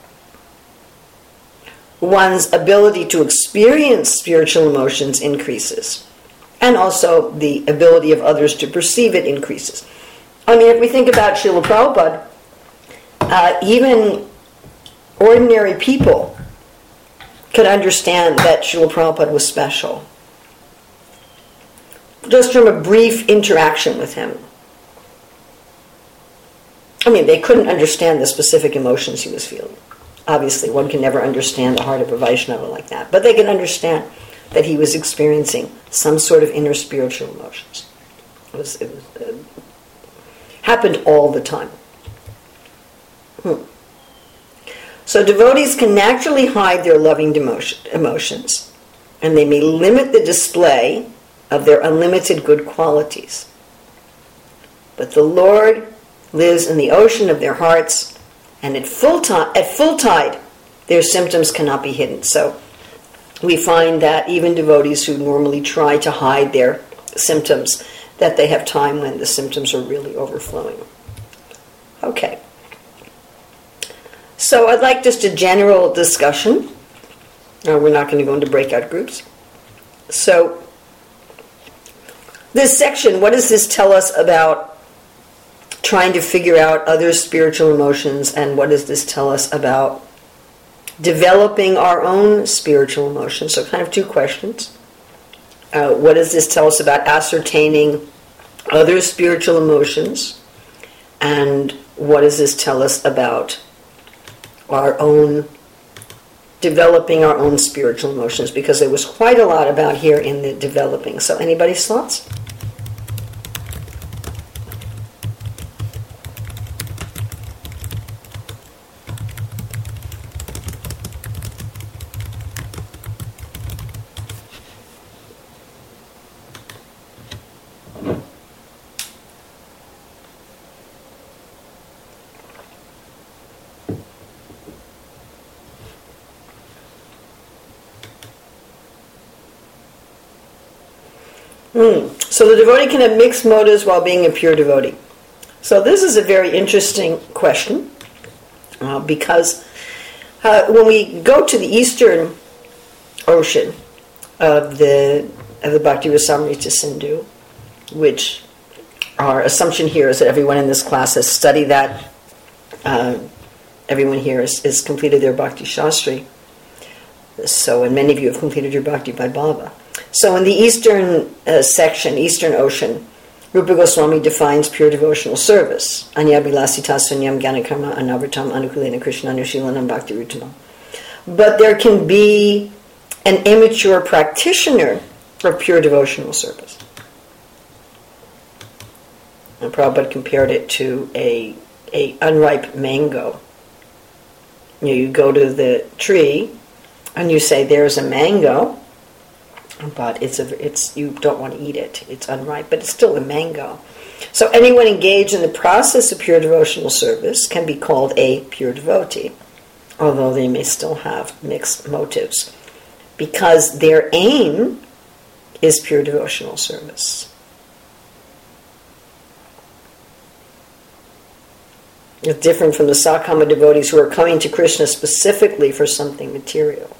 one's ability to experience spiritual emotions increases. And also the ability of others to perceive it increases. I mean, if we think about Srila Prabhupada, uh, even ordinary people could understand that Srila Prabhupada was special. Just from a brief interaction with him. I mean, they couldn't understand the specific emotions he was feeling. Obviously, one can never understand the heart of a Vaishnava like that. But they can understand that he was experiencing some sort of inner spiritual emotions. It was, it was uh, happened all the time. Hmm. So devotees can naturally hide their loving demotion, emotions, and they may limit the display of their unlimited good qualities. But the Lord lives in the ocean of their hearts, and at full time, at full tide, their symptoms cannot be hidden. So we find that even devotees who normally try to hide their symptoms, that they have time when the symptoms are really overflowing. Okay. So I'd like just a general discussion. No, we're not going to go into breakout groups. So this section, what does this tell us about trying to figure out other spiritual emotions, and what does this tell us about developing our own spiritual emotions? So kind of two questions. Uh, what does this tell us about ascertaining other spiritual emotions? And what does this tell us about our own, developing our own spiritual emotions? Because there was quite a lot about here in the developing. So anybody's thoughts? Hmm. So the devotee can have mixed motives while being a pure devotee. So this is a very interesting question, uh, because uh, when we go to the eastern ocean of the of the Bhakti Rasamrita Sindhu, which our assumption here is that everyone in this class has studied that, uh, everyone here has, has completed their Bhakti Shastri. So, and many of you have completed your Bhakti by Baba. So in the eastern uh, section, eastern ocean, Rupa Goswami defines pure devotional service. Anyabhilasita sunyam gyanakarma anavritam anukulena krishna anushilanam bhakti rutamam. But there can be an immature practitioner of pure devotional service. And Prabhupada compared it to a, a unripe mango. You know, you go to the tree and you say, there's a mango, but it's a, it's you don't want to eat it. It's unripe, but it's still a mango. So anyone engaged in the process of pure devotional service can be called a pure devotee, although they may still have mixed motives, because their aim is pure devotional service. It's different from the Sakama devotees who are coming to Krishna specifically for something material.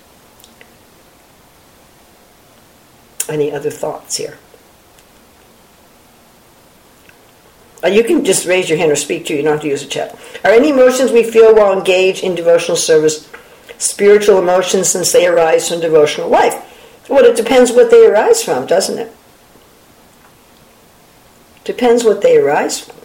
Any other thoughts here? Uh, you can just raise your hand or speak to. You don't have to use a chat. Are any emotions we feel while engaged in devotional service spiritual emotions, since they arise from devotional life? Well, it depends what they arise from, doesn't it? Depends what they arise from.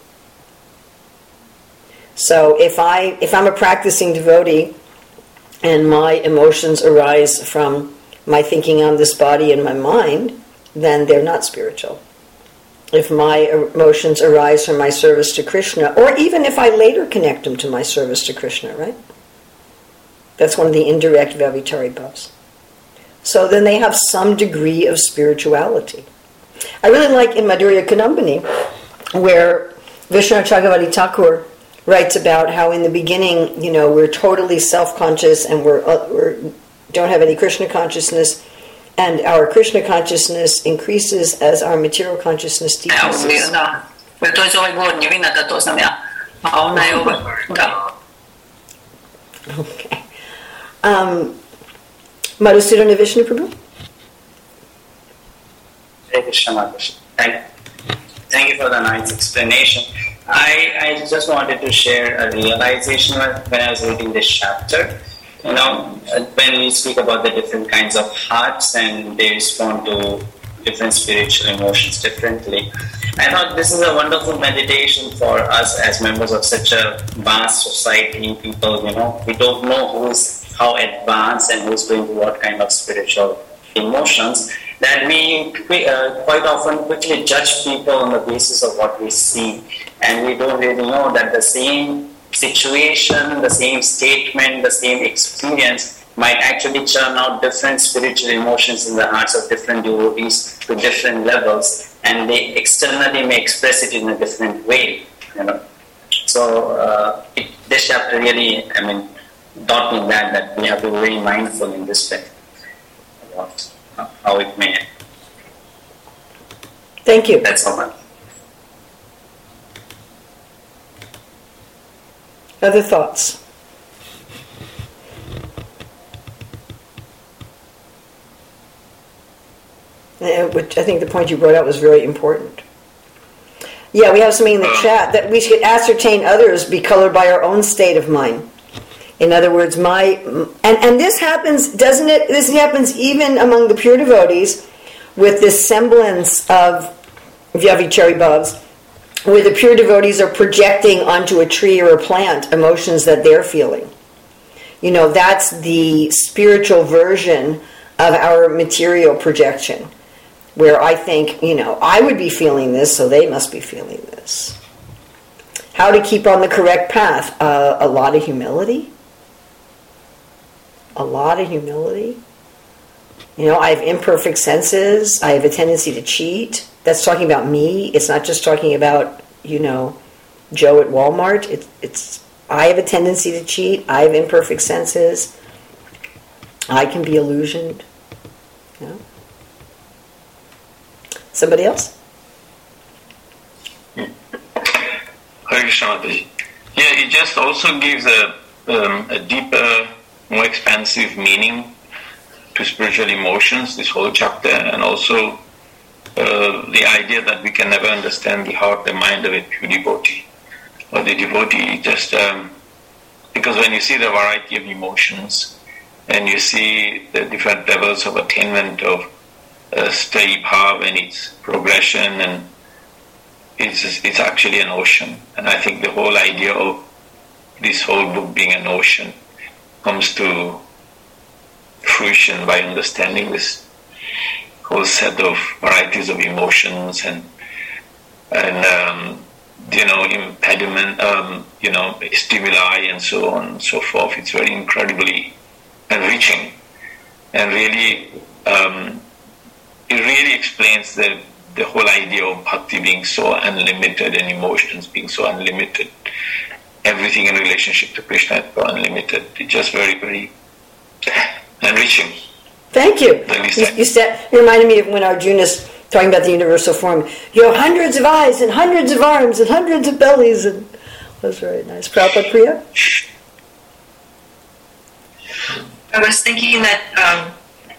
So if I if I'm a practicing devotee and my emotions arise from my thinking on this body and my mind, then they're not spiritual. If my emotions arise from my service to Krishna, or even if I later connect them to my service to Krishna, right? That's one of the indirect Vyavitari bhavs. So then they have some degree of spirituality. I really like in Madhurya Kadambini, where Vishwanath Chakravarti Thakur writes about how in the beginning, you know, we're totally self-conscious and we're, uh, we're don't have any Krishna consciousness, and our Krishna consciousness increases as our material consciousness decreases. Okay. Um, Madhusudana Vishnu Prabhu? Hare Krishna, Madhusudana. Thank, thank you for the nice explanation. I, I just wanted to share a realization when I was reading this chapter. You know, when we speak about the different kinds of hearts and they respond to different spiritual emotions differently, I thought this is a wonderful meditation for us as members of such a vast society. People, you know, we don't know who's how advanced and who's going through what kind of spiritual emotions, that we, we uh, quite often quickly judge people on the basis of what we see, and we don't really know that the same situation, the same statement, the same experience might actually churn out different spiritual emotions in the hearts of different devotees to different levels, and they externally may express it in a different way, you know. So uh, it, this chapter really, I mean, taught me that, that we have to be very mindful in this way. what, how it may. Thank you. That's all. Man. Other thoughts? Uh, which I think the point you brought out was very important. Yeah, we have something in the chat that we should ascertain others be colored by our own state of mind. In other words, my and, and this happens, doesn't it? This happens even among the pure devotees with this semblance of Vyavicharya bhavs, where the pure devotees are projecting onto a tree or a plant emotions that they're feeling. You know, that's the spiritual version of our material projection, where I think, you know, I would be feeling this, so they must be feeling this. How to keep on the correct path? Uh, a lot of humility. A lot of humility. You know, I have imperfect senses. I have a tendency to cheat. That's talking about me. It's not just talking about, you know, Joe at Walmart. It, it's I have a tendency to cheat. I have imperfect senses. I can be illusioned. You know? Somebody else? Hare Krishna Mataji. Yeah, it just also gives a, um, a deeper, more expansive meaning to spiritual emotions, this whole chapter, and also uh, the idea that we can never understand the heart, the mind of a pure devotee, or the devotee just, um, because when you see the variety of emotions, and you see the different levels of attainment of uh, steady bhav and its progression, and it's it's actually an ocean. And I think the whole idea of this whole book being an ocean comes to fruition by understanding this whole set of varieties of emotions and and um, you know impediment, um, you know stimuli and so on and so forth. It's very incredibly enriching, and really um, it really explains the the whole idea of bhakti being so unlimited and emotions being so unlimited. Everything in relationship to Krishna is so unlimited. It's just very, very enriching. Thank you. You, you, said, you reminded me of when Arjuna's talking about the universal form. You have hundreds of eyes and hundreds of arms and hundreds of bellies. And that was very nice. Prabhupada Priya? I was thinking that um,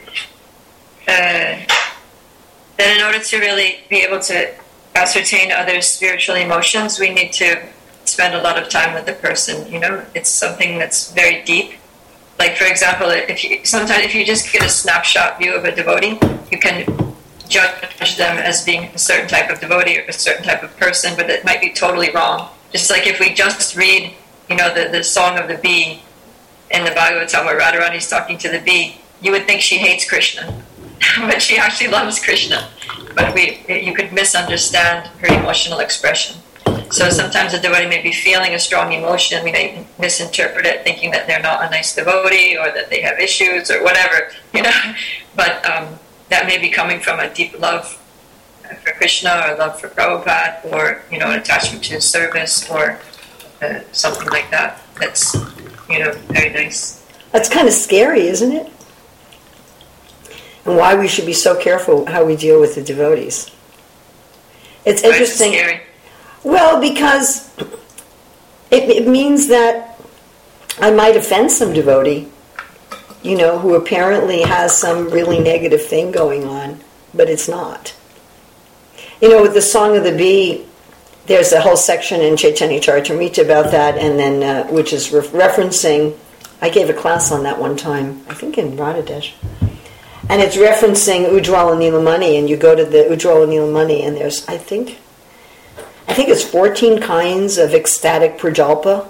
uh, that in order to really be able to ascertain others' spiritual emotions, we need to spend a lot of time with the person. You know, it's something that's very deep. Like, for example, if you sometimes if you just get a snapshot view of a devotee, you can judge them as being a certain type of devotee or a certain type of person, but it might be totally wrong. Just like if we just read, you know, the, the song of the bee in the Bhagavatam where Radharani's talking to the bee, you would think she hates Krishna, but she actually loves Krishna. But we, you could misunderstand her emotional expression. So sometimes a devotee may be feeling a strong emotion, we may misinterpret it thinking that they're not a nice devotee or that they have issues or whatever, you know. But um, that may be coming from a deep love for Krishna or love for Prabhupada or, you know, an attachment to his service or uh, something like that. That's, you know, very nice. That's kind of scary, isn't it? And why we should be so careful how we deal with the devotees. It's interesting. It's scary. Well, because it, it means that I might offend some devotee, you know, who apparently has some really negative thing going on, but it's not. You know, with the Song of the Bee, there's a whole section in Chaitanya Charitamrita about that, and then uh, which is re- referencing. I gave a class on that one time, I think in Radhadesh, and it's referencing Ujjwala Nilamani, and you go to the Ujjwala Nilamani, and there's, I think. I think it's fourteen kinds of ecstatic prajalpa.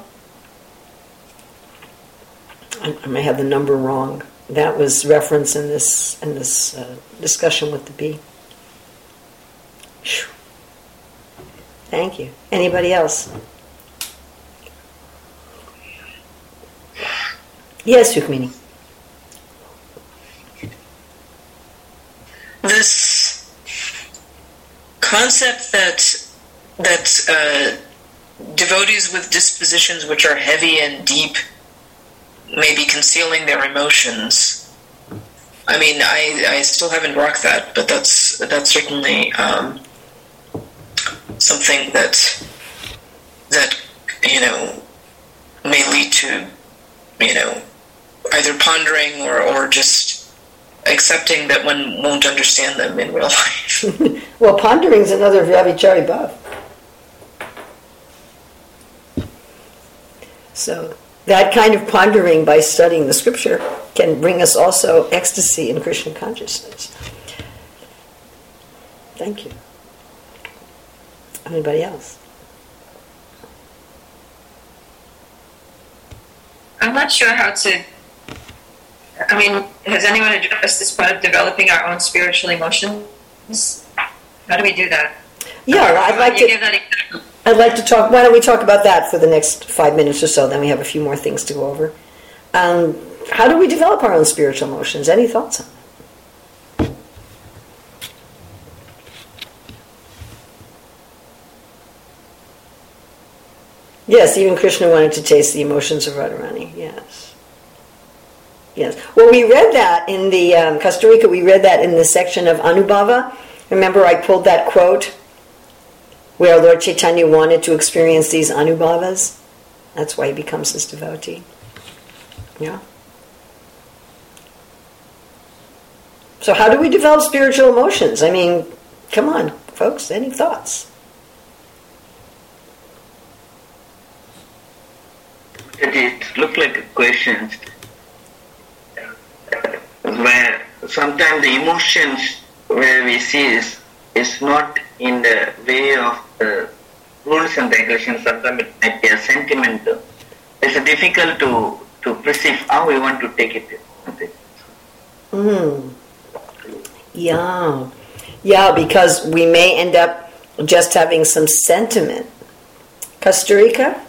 I, I may have the number wrong. That was referenced in this in this uh, discussion with the bee. Whew. Thank you. Anybody else? Yes, Rukmini. This concept that that uh, devotees with dispositions which are heavy and deep may be concealing their emotions. I mean, I, I still haven't rocked that, but that's that's certainly um, something that that you know may lead to you know either pondering or, or just accepting that one won't understand them in real life. Well, pondering is another Vyavichari Bhav. So that kind of pondering by studying the scripture can bring us also ecstasy in Krishna consciousness. Thank you. Anybody else? I'm not sure how to, I mean, has anyone addressed this point of developing our own spiritual emotions? How do we do that? Yeah, I'd like to give that example. I'd like to talk, why don't we talk about that for the next five minutes or so, then we have a few more things to go over. Um, how do we develop our own spiritual emotions? Any thoughts on that? Yes, even Krishna wanted to taste the emotions of Radharani, yes. Yes. Well, we read that in the, um, Costa Rica, we read that in the section of Anubhava. Remember I pulled that quote where Lord Chaitanya wanted to experience these Anubhavas? That's why he becomes his devotee. Yeah. So how do we develop spiritual emotions? I mean, come on, folks, any thoughts? It looked like a question where sometimes the emotions where we see is, is not in the way of the rules and regulations. Sometimes it might be a sentimental. It's difficult to, to perceive how we want to take it. Mm. Yeah. Yeah, because we may end up just having some sentiment. Costa Rica?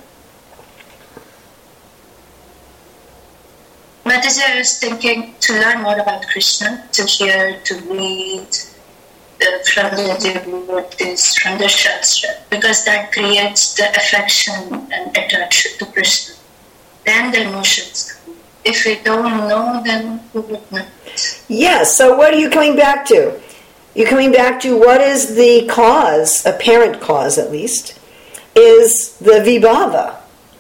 Mataji, I was thinking to learn more about Krishna, to hear, to read uh, from the devotees, from the Shastra, because that creates the affection and attraction to Krishna. Then the emotions come. If we don't know, then who would know? Yes, so what are you coming back to? You're coming back to what is the cause, apparent cause at least, is the vibhava,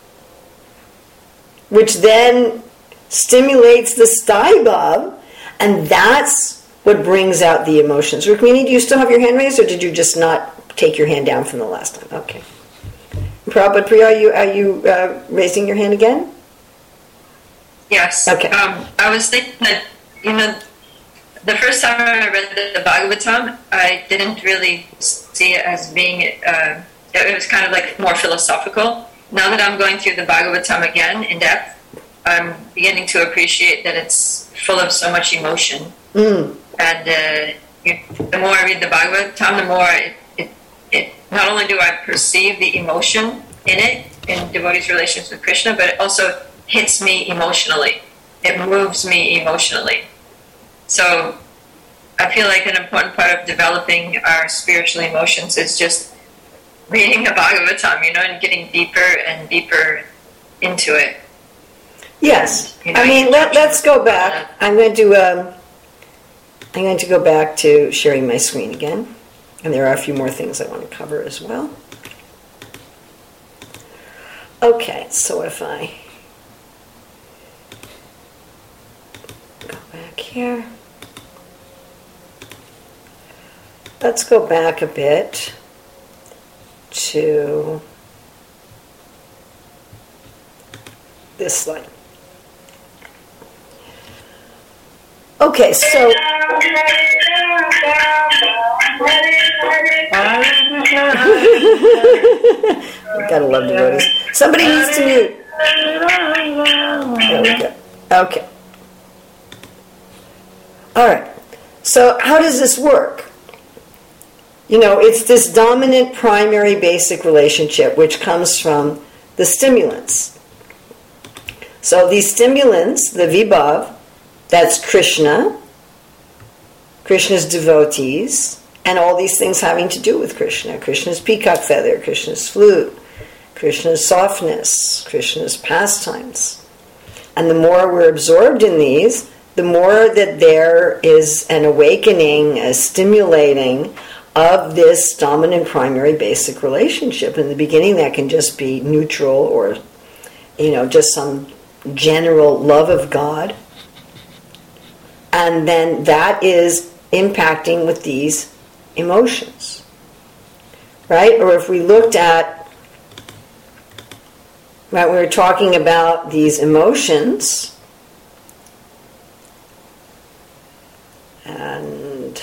which then stimulates the staibhav, and that's what brings out the emotions. Rukmini, do you still have your hand raised, or did you just not take your hand down from the last time? Okay. Prabhupada Priya, are you, are you uh, raising your hand again? Yes. Okay. Um, I was thinking that, you know, the first time I read the, the Bhagavatam, I didn't really see it as being, uh, it was kind of like more philosophical. Now that I'm going through the Bhagavatam again in depth, I'm beginning to appreciate that it's full of so much emotion. Mm. And uh, you, the more I read the Bhagavatam, the more it, it, it, not only do I perceive the emotion in it, in devotees' relations with Krishna, but it also hits me emotionally. It moves me emotionally. So I feel like an important part of developing our spiritual emotions is just reading the Bhagavatam, you know, and getting deeper and deeper into it. Yes. You know, I mean, let, let's go back. I'm going to um, I'm going to go back to sharing my screen again. And there are a few more things I want to cover as well. Okay, so if I go back here. Let's go back a bit to this slide. Okay, so gotta love devotees. Somebody needs to mute. There we go. Okay. All right. So how does this work? You know, it's this dominant primary basic relationship which comes from the stimulants. So these stimulants, the vibhav, that's Krishna, Krishna's devotees, and all these things having to do with Krishna. Krishna's peacock feather, Krishna's flute, Krishna's softness, Krishna's pastimes. And the more we're absorbed in these, the more that there is an awakening, a stimulating of this dominant primary basic relationship. In the beginning, that can just be neutral or, you know, just some general love of God. And then that is impacting with these emotions. Right? Or if we looked at, right, we were talking about these emotions, and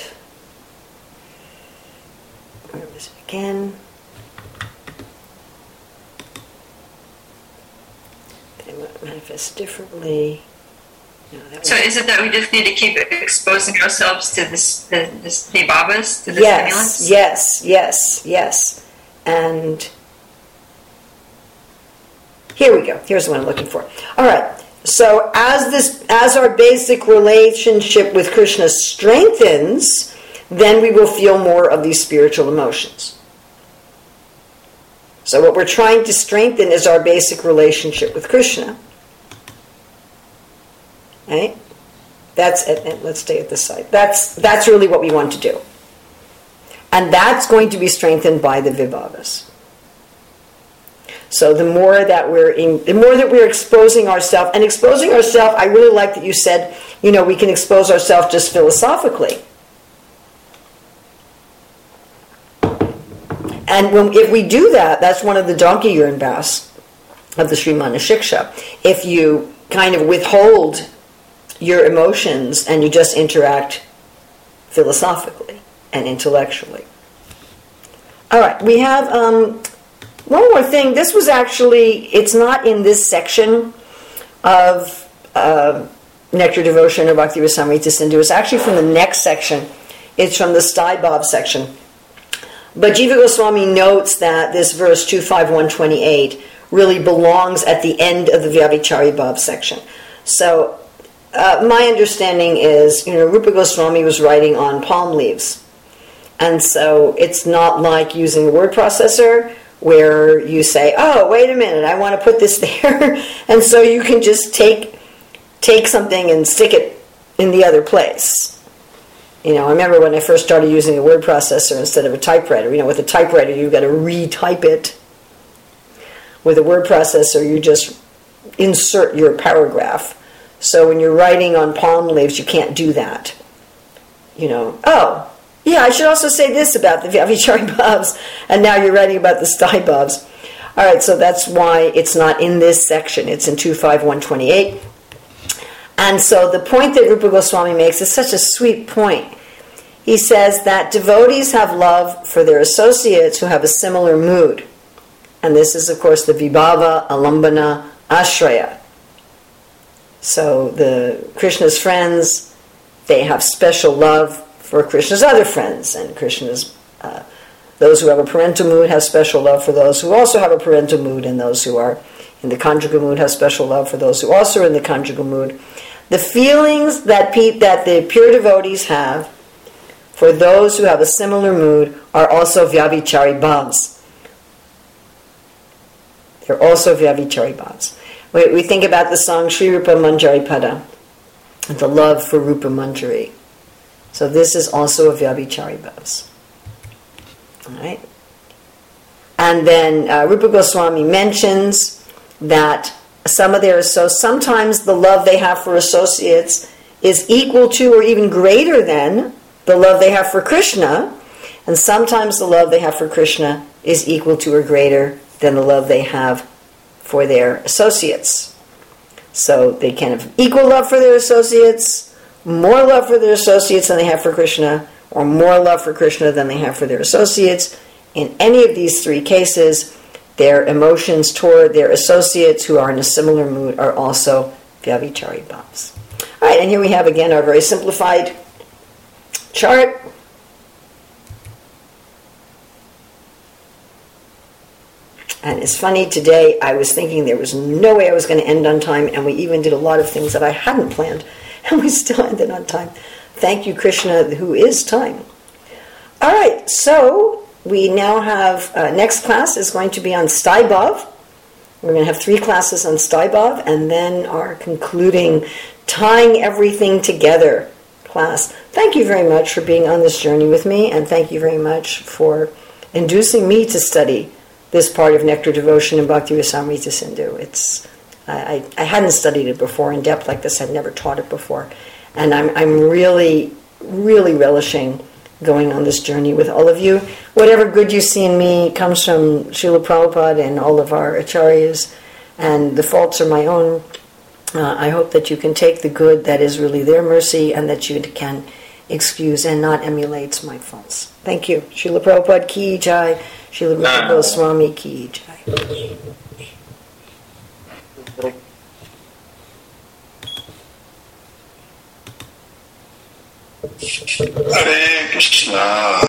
where was it again? They manifest differently. No, that so is it that we just need to keep exposing ourselves to this, the, this vibhavas, to the yes, stimulants? Yes, yes, yes. And here we go. Here's what I'm looking for. All right. So as this, as our basic relationship with Krishna strengthens, then we will feel more of these spiritual emotions. So what we're trying to strengthen is our basic relationship with Krishna. Right? That's it. And let's stay at this side. That's that's really what we want to do. And that's going to be strengthened by the vibhavas. So the more that we're in, the more that we're exposing ourselves, and exposing ourselves, I really like that you said, you know, we can expose ourselves just philosophically. And when, if we do that, that's one of the donkey urine baths of the Srimana Shiksha. If you kind of withhold your emotions and you just interact philosophically and intellectually. All right, we have um, one more thing. This was actually, it's not in this section of uh, Nectar Devotion or Bhakti Rasamrita Sindhu. It's actually from the next section. It's from the Staibhav section. But Jiva Goswami notes that this verse two five one twenty-eight really belongs at the end of the Vyabhichari Bhav section. So uh, my understanding is, you know, Rupa Goswami was writing on palm leaves. And so it's not like using a word processor where you say, oh, wait a minute, I want to put this there. And so you can just take take something and stick it in the other place. You know, I remember when I first started using a word processor instead of a typewriter. You know, with a typewriter, you've got to retype it. With a word processor, you just insert your paragraph. So when you're writing on palm leaves, you can't do that. You know, oh, yeah, I should also say this about the Vyabhichari Bhavs, and now you're writing about the Staibhavs. All right, so that's why it's not in this section. It's in two five one twenty-eight. And so the point that Rupa Goswami makes is such a sweet point. He says that devotees have love for their associates who have a similar mood. And this is, of course, the Vibhava, Alambana, Ashraya. So the Krishna's friends, they have special love for Krishna's other friends. And Krishna's, uh, those who have a parental mood have special love for those who also have a parental mood, and those who are in the conjugal mood have special love for those who also are in the conjugal mood. The feelings that pe- that the pure devotees have for those who have a similar mood are also Vyabhichari Bhavs. They're also Vyabhichari Bhavs. We, we think about the song Sri Rupa Manjari Pada, the love for Rupa Manjari. So this is also a Vyabhichari Bhavs. All right. And then uh, Rupa Goswami mentions that some of their, so sometimes the love they have for associates is equal to or even greater than the love they have for Krishna, and sometimes the love they have for Krishna is equal to or greater than the love they have for their associates. So they can have equal love for their associates, more love for their associates than they have for Krishna, or more love for Krishna than they have for their associates. In any of these three cases, their emotions toward their associates who are in a similar mood are also Vyabhichari Bhavs. All right, and here we have again our very simplified chart. And it's funny, today I was thinking there was no way I was going to end on time, and we even did a lot of things that I hadn't planned, and we still ended on time. Thank you, Krishna, who is time. All right, so we now have, uh, next class is going to be on Staibhav. We're going to have three classes on Staibhav, and then our concluding tying everything together. Class, thank you very much for being on this journey with me, and thank you very much for inducing me to study this part of Nectar Devotion and Bhakti Rasamrita Sindhu. It's I, I hadn't studied it before in depth like this. I'd never taught it before, and I'm I'm really really relishing going on this journey with all of you. Whatever good you see in me comes from Srila Prabhupada and all of our acharyas, and the faults are my own. Uh, I hope that you can take the good that is really their mercy and that you can excuse and not emulate my faults. Thank you. Srila Prabhupada ki jai. Srila Rupa Goswami ki jai. Hare Krishna.